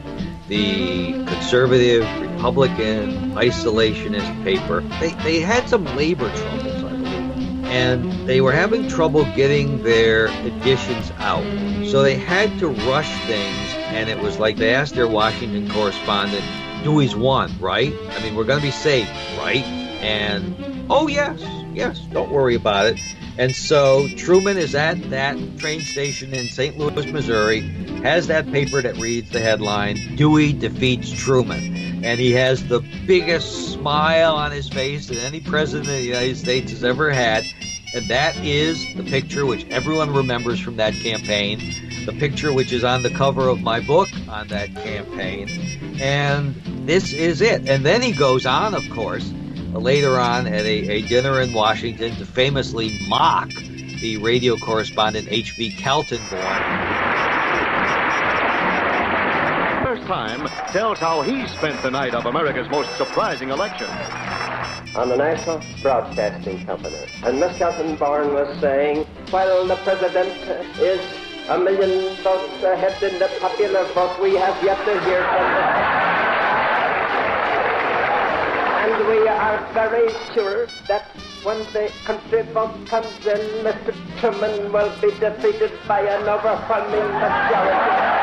the conservative, Republican, isolationist paper. They, they had some labor troubles, I believe, and they were having trouble getting their editions out. So they had to rush things, and it was like they asked their Washington correspondent, Dewey's won, right? I mean, we're going to be safe, right? And, oh, yes, yes, don't worry about it. And so Truman is at that train station in Saint Louis, Missouri, has that paper that reads the headline, Dewey defeats Truman. And he has the biggest smile on his face that any president of the United States has ever had. And that is the picture which everyone remembers from that campaign, the picture which is on the cover of my book on that campaign. And this is it. And then he goes on, of course, later on at a, a dinner in Washington to famously mock the radio correspondent H V Kaltenborn. First time tells how he spent the night of America's most surprising election. On the National Broadcasting Company. And Miss Kaltenborn was saying, while the president is a million votes ahead in the popular vote, we have yet to hear from the... And we are very sure that when the country vote comes in, Mister Truman will be defeated by an overwhelming majority.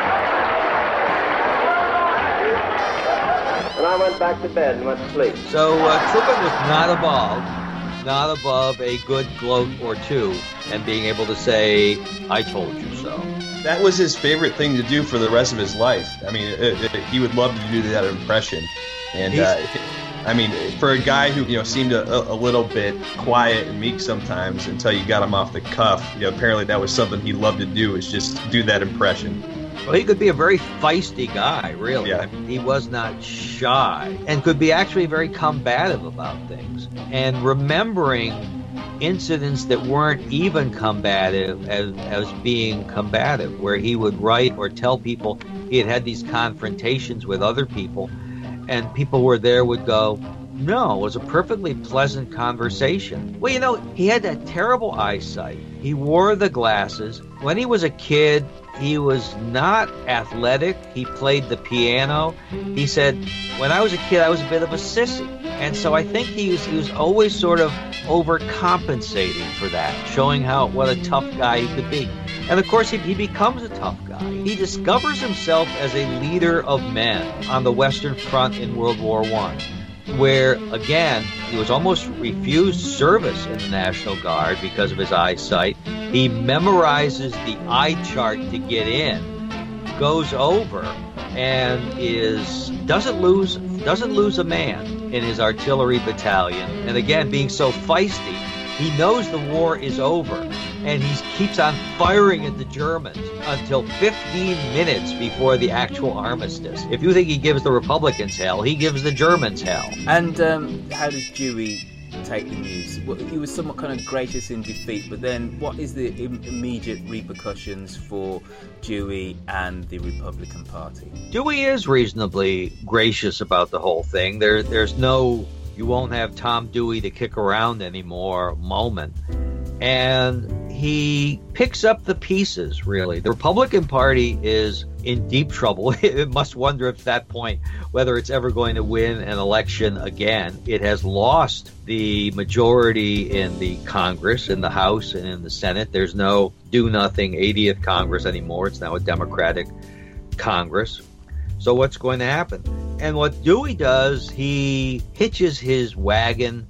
And I went back to bed and went to sleep. So uh, Truman was not above, not above a good gloat or two, and being able to say, I told you so. That was his favorite thing to do for the rest of his life. I mean, it, it, he would love to do that impression. And, uh, I mean, for a guy who, you know, seemed a, a little bit quiet and meek sometimes until you got him off the cuff, you know, apparently that was something he loved to do, is just do that impression. Well, he could be a very feisty guy, really. Yeah. I mean, he was not shy and could be actually very combative about things. And remembering incidents that weren't even combative as, as being combative, where he would write or tell people he had had these confrontations with other people, and people who were there would go, No, it was a perfectly pleasant conversation. Well, you know, he had that terrible eyesight. He wore the glasses. When he was a kid, he was not athletic. He played the piano. He said, when I was a kid, I was a bit of a sissy. And so I think he was, he was always sort of overcompensating for that, showing how what a tough guy he could be. And of course, he, he becomes a tough guy. He discovers himself as a leader of men on the Western Front in World War One, where, again, he was almost refused service in the National Guard because of his eyesight. He memorizes the eye chart to get in, goes over, and is doesn't lose doesn't lose a man in his artillery battalion. And again, being so feisty, he knows the war is over, and he keeps on firing at the Germans until fifteen minutes before the actual armistice. If you think he gives the Republicans hell, he gives the Germans hell. And um, how does Dewey take the news? Well, he was somewhat kind of gracious in defeat, but then what is the im- immediate repercussions for Dewey and the Republican Party? Dewey is reasonably gracious about the whole thing. There, there's no you won't have Tom Dewey to kick around anymore moment. And he picks up the pieces, really. The Republican Party is in deep trouble. It must wonder at that point whether it's ever going to win an election again. It has lost the majority in the Congress, in the House, and in the Senate. There's no do-nothing eightieth Congress anymore. It's now a Democratic Congress. So what's going to happen? And what Dewey does, he hitches his wagon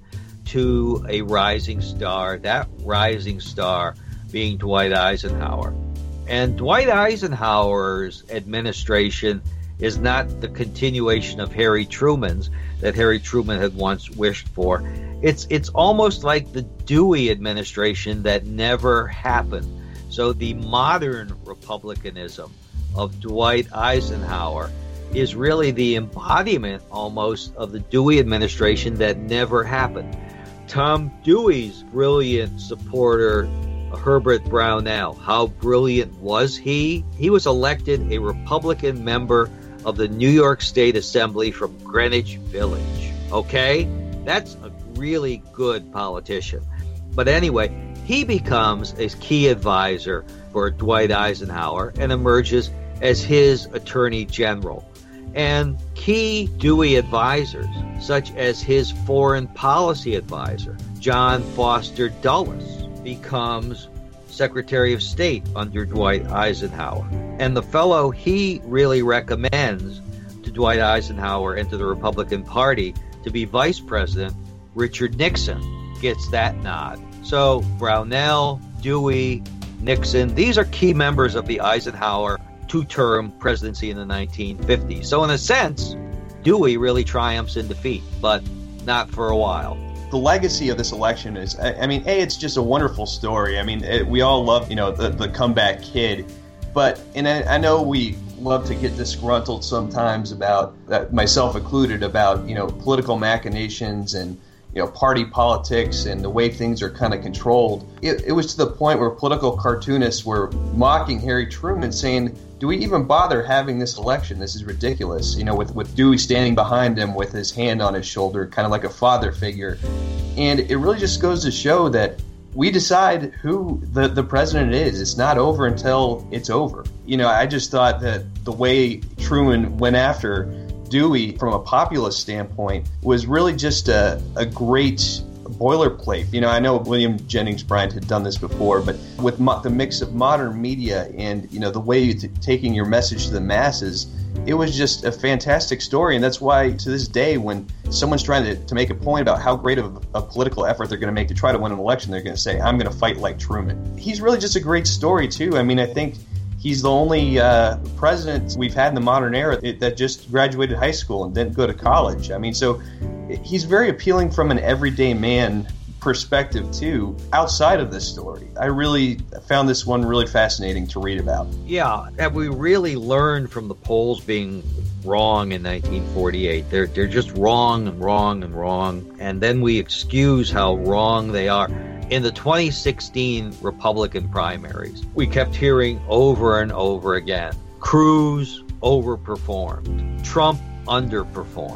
to a rising star, that rising star being Dwight Eisenhower. And Dwight Eisenhower's administration is not the continuation of Harry Truman's that Harry Truman had once wished for. It's it's almost like the Dewey administration that never happened. So the modern republicanism of Dwight Eisenhower is really the embodiment almost of the Dewey administration that never happened. Tom Dewey's brilliant supporter, Herbert Brownell, how brilliant was he? He was elected a Republican member of the New York State Assembly from Greenwich Village. Okay? That's a really good politician. But anyway, he becomes a key advisor for Dwight Eisenhower and emerges as his attorney general. And key Dewey advisors, such as his foreign policy advisor, John Foster Dulles, becomes Secretary of State under Dwight Eisenhower. And the fellow he really recommends to Dwight Eisenhower and to the Republican Party to be vice president, Richard Nixon, gets that nod. So Brownell, Dewey, Nixon, these are key members of the Eisenhower two-term presidency in the nineteen fifties. So in a sense, Dewey really triumphs in defeat, but not for a while. The legacy of this election is, I mean, A, it's just a wonderful story. I mean, it, we all love, you know, the, the comeback kid. But, and I, I know we love to get disgruntled sometimes about, uh, myself included, about, you know, political machinations and, you know, party politics and the way things are kind of controlled. It, it was to the point where political cartoonists were mocking Harry Truman, saying, do we even bother having this election? This is ridiculous. You know, with, with Dewey standing behind him with his hand on his shoulder, kind of like a father figure. And it really just goes to show that we decide who the, the president is. It's not over until it's over. You know, I just thought that the way Truman went after Dewey from a populist standpoint was really just a, a great boilerplate. You know, I know William Jennings Bryan had done this before, but with mo- the mix of modern media and, you know, the way you're t- taking your message to the masses, it was just a fantastic story. And that's why to this day, when someone's trying to, to make a point about how great of a political effort they're going to make to try to win an election, they're going to say, I'm going to fight like Truman. He's really just a great story, too. I mean, I think he's the only uh, president we've had in the modern era that just graduated high school and didn't go to college. I mean, so he's very appealing from an everyday man perspective, too, outside of this story. I really found this one really fascinating to read about. Yeah, have we really learned from the polls being wrong in nineteen forty-eight? They're, they're just wrong and wrong and wrong, and then we excuse how wrong they are. In the twenty sixteen Republican primaries, we kept hearing over and over again, Cruz overperformed, Trump underperformed.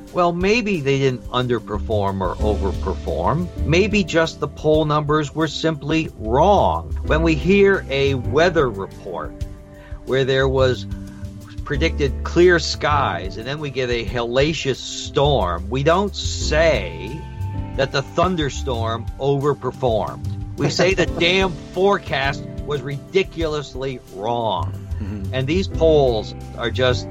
Well, maybe they didn't underperform or overperform. Maybe just the poll numbers were simply wrong. When we hear a weather report where there was predicted clear skies and then we get a hellacious storm, we don't say that the thunderstorm overperformed. We say the damn forecast was ridiculously wrong. Mm-hmm. And these polls are just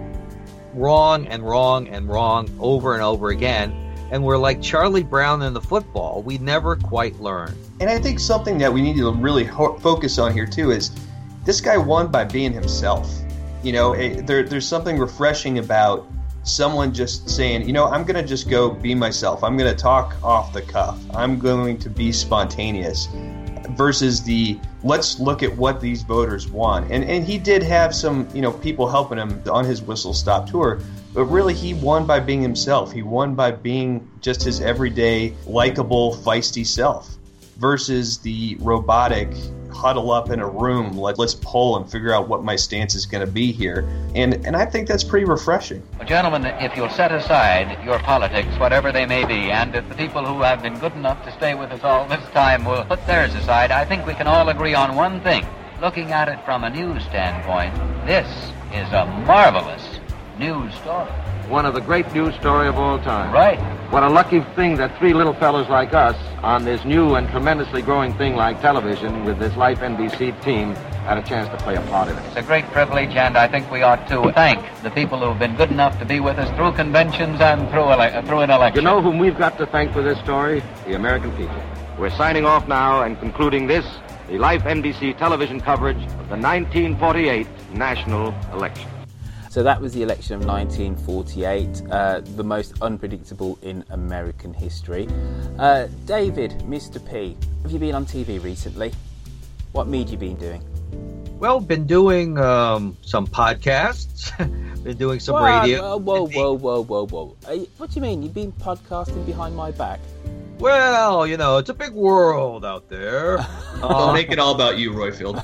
wrong and wrong and wrong over and over again. And we're like Charlie Brown in the football. We never quite learn. And I think something that we need to really ho- focus on here, too, is this guy won by being himself. You know, it, there, there's something refreshing about someone just saying, you know, I'm going to just go be myself. I'm going to talk off the cuff. I'm going to be spontaneous. Versus the let's look at what these voters want. And and he did have some, you know, people helping him on his Whistle Stop tour, but really he won by being himself. He won by being just his everyday, likable, feisty self versus the robotic huddle up in a room, like let's poll and figure out what my stance is going to be here. And and I think that's pretty refreshing. Well, gentlemen, if you'll set aside your politics, whatever they may be, and if the people who have been good enough to stay with us all this time will put theirs aside, I think we can all agree on one thing. Looking at it from a news standpoint, this is a marvelous news story. One of the great news story of all time. Right. What a lucky thing that three little fellows like us on this new and tremendously growing thing like television with this Life N B C team had a chance to play a part in it. It's a great privilege, and I think we ought to thank the people who have been good enough to be with us through conventions and through, ele- through an election. You know whom we've got to thank for this story? The American people. We're signing off now and concluding this, the Life N B C television coverage of the nineteen forty-eight national election. So that was the election of nineteen forty-eight, uh, the most unpredictable in American history. Uh, David, Mister P, have you been on T V recently? What media you been doing? Well, been doing um, some podcasts, been doing some whoa, radio. Whoa, whoa, whoa, whoa, whoa, whoa. You, what do you mean? You've been podcasting behind my back? Well, you know, it's a big world out there. Don't uh, make it all about you, Royfield.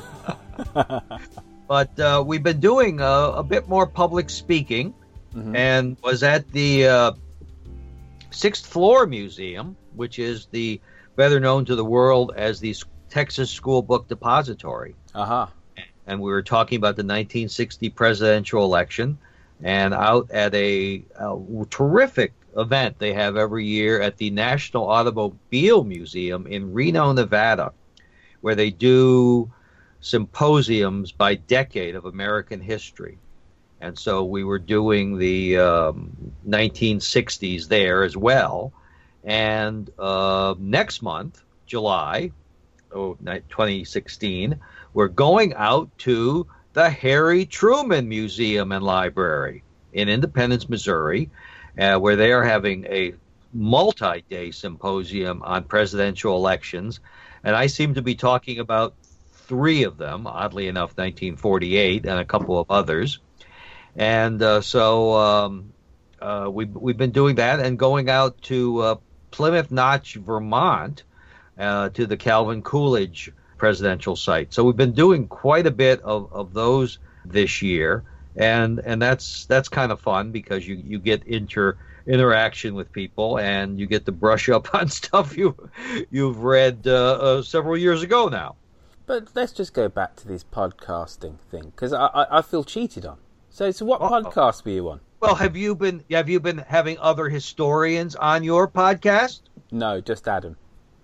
But uh, we've been doing a, a bit more public speaking, mm-hmm. and was at the uh, Sixth Floor Museum, which is the better known to the world as the Texas School Book Depository. Uh-huh. And we were talking about the nineteen sixty presidential election, and out at a, a terrific event they have every year at the National Automobile Museum in Reno, Nevada, where they do symposiums by decade of American history. And so we were doing the um, nineteen sixties there as well. And uh, next month, July, oh, twenty sixteen, we're going out to the Harry Truman Museum and Library in Independence, Missouri, uh, where they are having a multi-day symposium on presidential elections. And I seem to be talking about three of them, oddly enough, nineteen forty-eight, and a couple of others. And uh, so um, uh, we've, we've been doing that and going out to uh, Plymouth Notch, Vermont, uh, to the Calvin Coolidge presidential site. So we've been doing quite a bit of, of those this year, and and that's that's kind of fun because you, you get inter interaction with people and you get to brush up on stuff you you've read uh, uh, several years ago now. But let's just go back to this podcasting thing, because I, I, I feel cheated on. So, so what Uh-oh. podcast were you on? Well, have you been have you been having other historians on your podcast? No, just Adam.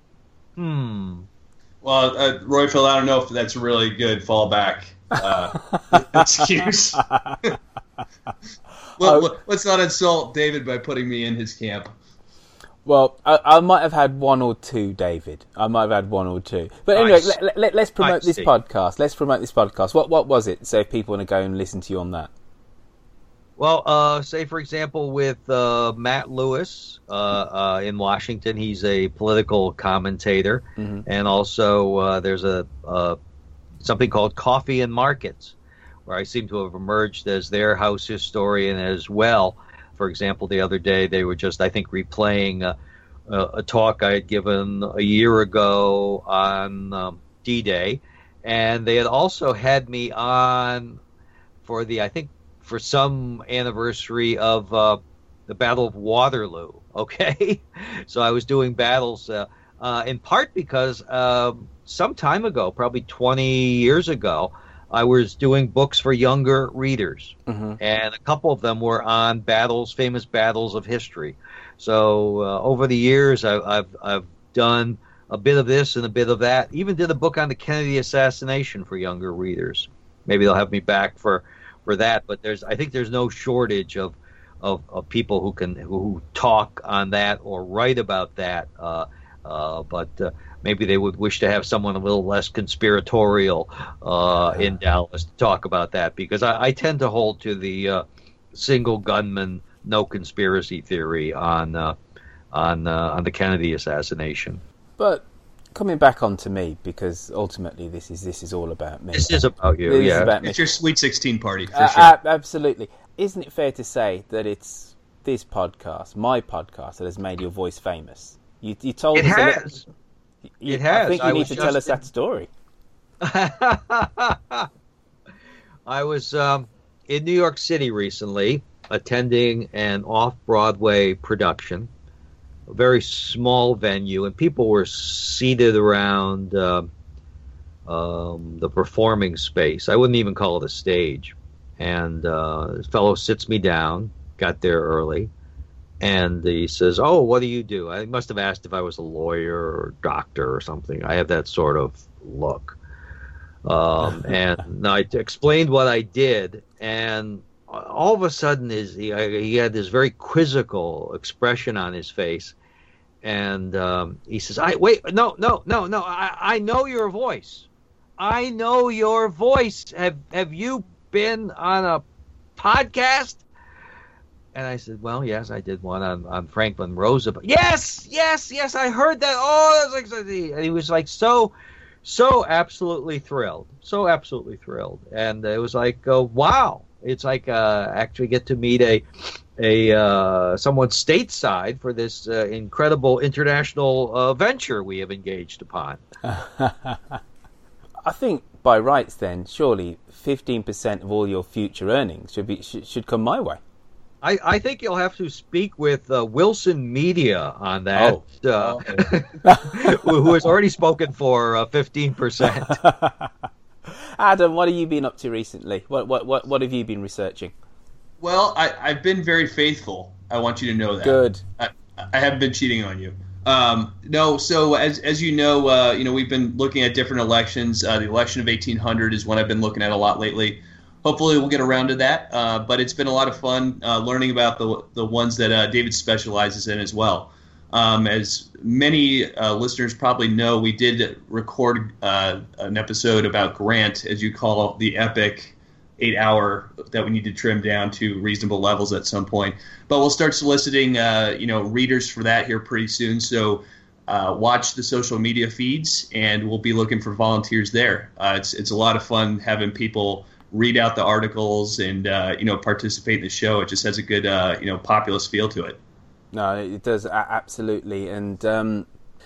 Hmm. Well, uh, Royfield, I don't know if that's a really good fallback uh, excuse. well, oh. Let's not insult David by putting me in his camp. Well, I, I might have had one or two, David. I might have had one or two. But anyway, let, let, let, let's promote this podcast. Let's promote this podcast. What what was it? So if people want to go and listen to you on that. Well, uh, say, for example, with uh, Matt Lewis uh, uh, in Washington. He's a political commentator. Mm-hmm. And also uh, there's a uh, something called Coffee and Markets, where I seem to have emerged as their house historian as well. For example, the other day they were just, I think, replaying a, a talk I had given a year ago on um, D-Day. And they had also had me on for the, I think, for some anniversary of uh, the Battle of Waterloo. Okay, so I was doing battles uh, uh, in part because uh, some time ago, probably twenty years ago, I was doing books for younger readers, mm-hmm. and a couple of them were on battles, famous battles of history. So uh, over the years, I, I've I've done a bit of this and a bit of that. Even did a book on the Kennedy assassination for younger readers. Maybe they'll have me back for, for that. But there's I think there's no shortage of of, of people who can who talk on that or write about that. Uh, uh, but uh, maybe they would wish to have someone a little less conspiratorial uh, in Dallas to talk about that, because I, I tend to hold to the uh, single gunman, no conspiracy theory on uh, on uh, on the Kennedy assassination. But coming back on to me, because ultimately this is this is all about me. This is about you. This yeah, is about me. It's your Sweet sixteen party for uh, sure. Uh, absolutely. Isn't it fair to say that it's this podcast, my podcast, that has made your voice famous? You, you told it us. Has. A li- you, it has. I think you I need to tell us in... that story. I was um, in New York City recently, attending an off-Broadway production, a very small venue, and people were seated around uh, um, the performing space. I wouldn't even call it a stage. And uh, this fellow sits me down, got there early, and he says, "Oh, what do you do?" I must have asked if I was a lawyer or doctor or something. I have that sort of look. Um, and I explained what I did, and all of a sudden his, he, he had this very quizzical expression on his face, and um, he says, "I wait, no, no, no, no, I, I know your voice. I know your voice. Have have you been on a podcast?" And I said, "Well, yes, I did one on, on Franklin Roosevelt." Yes, yes, yes, I heard that. Oh, that's like, and he was like so, so absolutely thrilled, so absolutely thrilled, and it was like, uh, wow, it's like uh, actually get to meet a, a uh, someone stateside for this uh, incredible international uh, venture we have engaged upon. I think by rights, then, surely fifteen percent of all your future earnings should be should, should come my way. I, I think you'll have to speak with uh, Wilson Media on that, oh. uh, who has already spoken for uh, fifteen percent. Adam, what have you been up to recently? What what what, what have you been researching? Well, I, I've been very faithful. I want you to know that. Good. I, I haven't been cheating on you. Um, no, so as as you know, uh, you know we've been looking at different elections. Uh, the election of eighteen hundred is one I've been looking at a lot lately. Hopefully we'll get around to that, uh, but it's been a lot of fun uh, learning about the the ones that uh, David specializes in as well. Um, as many uh, listeners probably know, we did record uh, an episode about Grant, as you call the epic eight-hour that we need to trim down to reasonable levels at some point. But we'll start soliciting, uh, you know, readers for that here pretty soon. So uh, watch the social media feeds, and we'll be looking for volunteers there. Uh, it's it's a lot of fun having people read out the articles and uh, you know participate in the show. It just has a good uh, you know populous feel to it. No, it does absolutely, and um,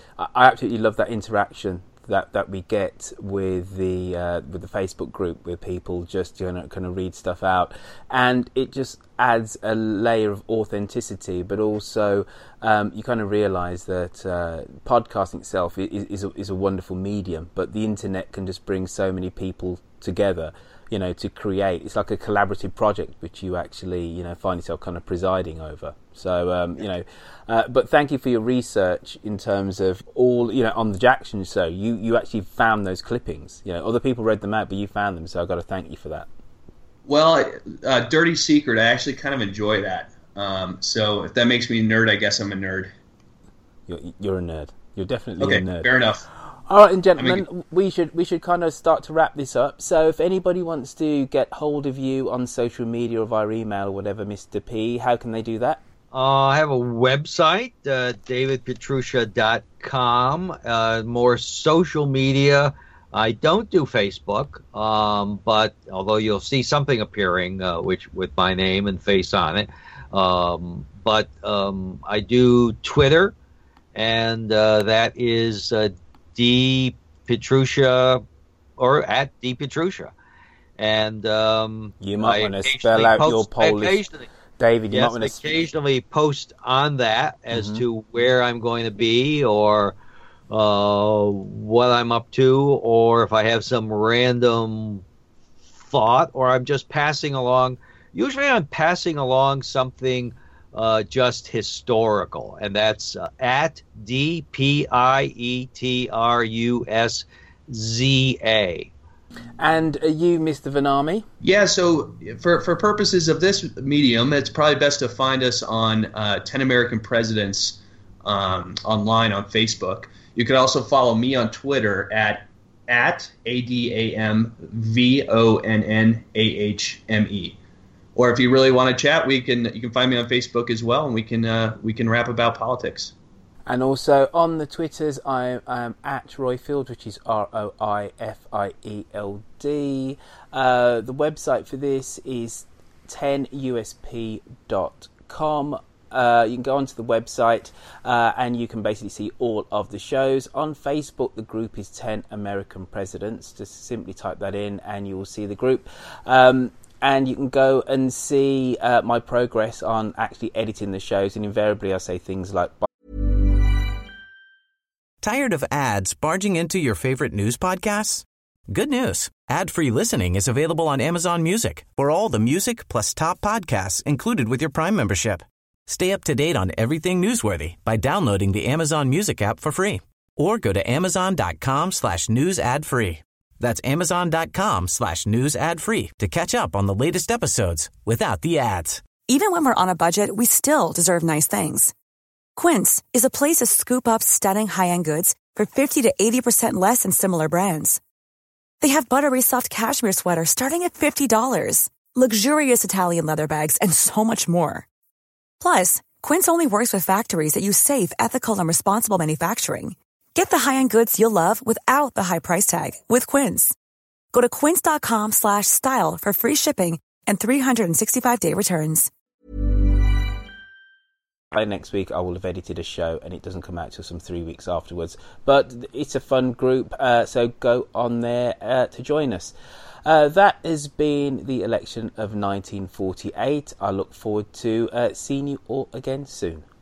I absolutely love that interaction that, that we get with the uh, with the Facebook group, with people just you know kind of read stuff out, and it just adds a layer of authenticity. But also, um, you kind of realise that uh, podcasting itself is is a, is a wonderful medium, but the internet can just bring so many people together, you know, to create. It's like a collaborative project which you actually, you know, find yourself kind of presiding over. So, um, you know, uh, but thank you for your research in terms of all, you know, on the Jackson show. You, you actually found those clippings. You know, other people read them out, but you found them. So I've got to thank you for that. Well, uh, dirty secret, I actually kind of enjoy that. Um, so if that makes me a nerd, I guess I'm a nerd. You're, you're a nerd. You're definitely okay, a nerd. Fair enough. All right, and gentlemen, I mean, we should we should kind of start to wrap this up. So if anybody wants to get hold of you on social media or via email or whatever, Mister P, how can they do that? Uh, I have a website, uh, david petrusha dot com. Uh, more social media. I don't do Facebook, um, but although you'll see something appearing uh, which with my name and face on it. Um, but um, I do Twitter, and uh, that is uh, D Petrusha or at D Petrusha. And um, you might I want to spell out post, your Polish. David, you yes, might want to occasionally post on that as mm-hmm. to where I'm going to be or uh, what I'm up to, or if I have some random thought, or I'm just passing along. Usually I'm passing along something uh, just historical, and that's uh, at D P I E T R U S Z A. And are you, Mister Vanami? Yeah, so for, for purposes of this medium, it's probably best to find us on uh, ten American Presidents um, online on Facebook. You could also follow me on Twitter at at A D A M V O N N A H M E. Or if you really want to chat, we can you can find me on Facebook as well, and we can uh, we can rap about politics. And also on the Twitters, I am at Roifield, which is R O I F I E L D. Uh, the website for this is ten U S P dot com. Uh, you can go onto the website uh, and you can basically see all of the shows. On Facebook, the group is ten American Presidents. Just simply type that in and you will see the group. Um, and you can go and see uh, my progress on actually editing the shows. And invariably, I say things like... Tired of ads barging into your favorite news podcasts? Good news. Ad-free listening is available on Amazon Music for all the music plus top podcasts included with your Prime membership. Stay up to date on everything newsworthy by downloading the Amazon Music app for free or go to amazon.com slash news ad free. That's amazon.com slash news ad free to catch up on the latest episodes without the ads. Even when we're on a budget, we still deserve nice things. Quince is a place to scoop up stunning high-end goods for fifty to eighty percent less than similar brands. They have buttery soft cashmere sweaters starting at fifty dollars, luxurious Italian leather bags, and so much more. Plus, Quince only works with factories that use safe, ethical, and responsible manufacturing. Get the high-end goods you'll love without the high price tag with Quince. Go to quince.com slash style for free shipping and three sixty-five day returns. By next week, I will have edited a show and it doesn't come out till some three weeks afterwards. But it's a fun group, uh, so go on there uh, to join us. Uh, that has been the election of nineteen forty-eight. I look forward to uh, seeing you all again soon.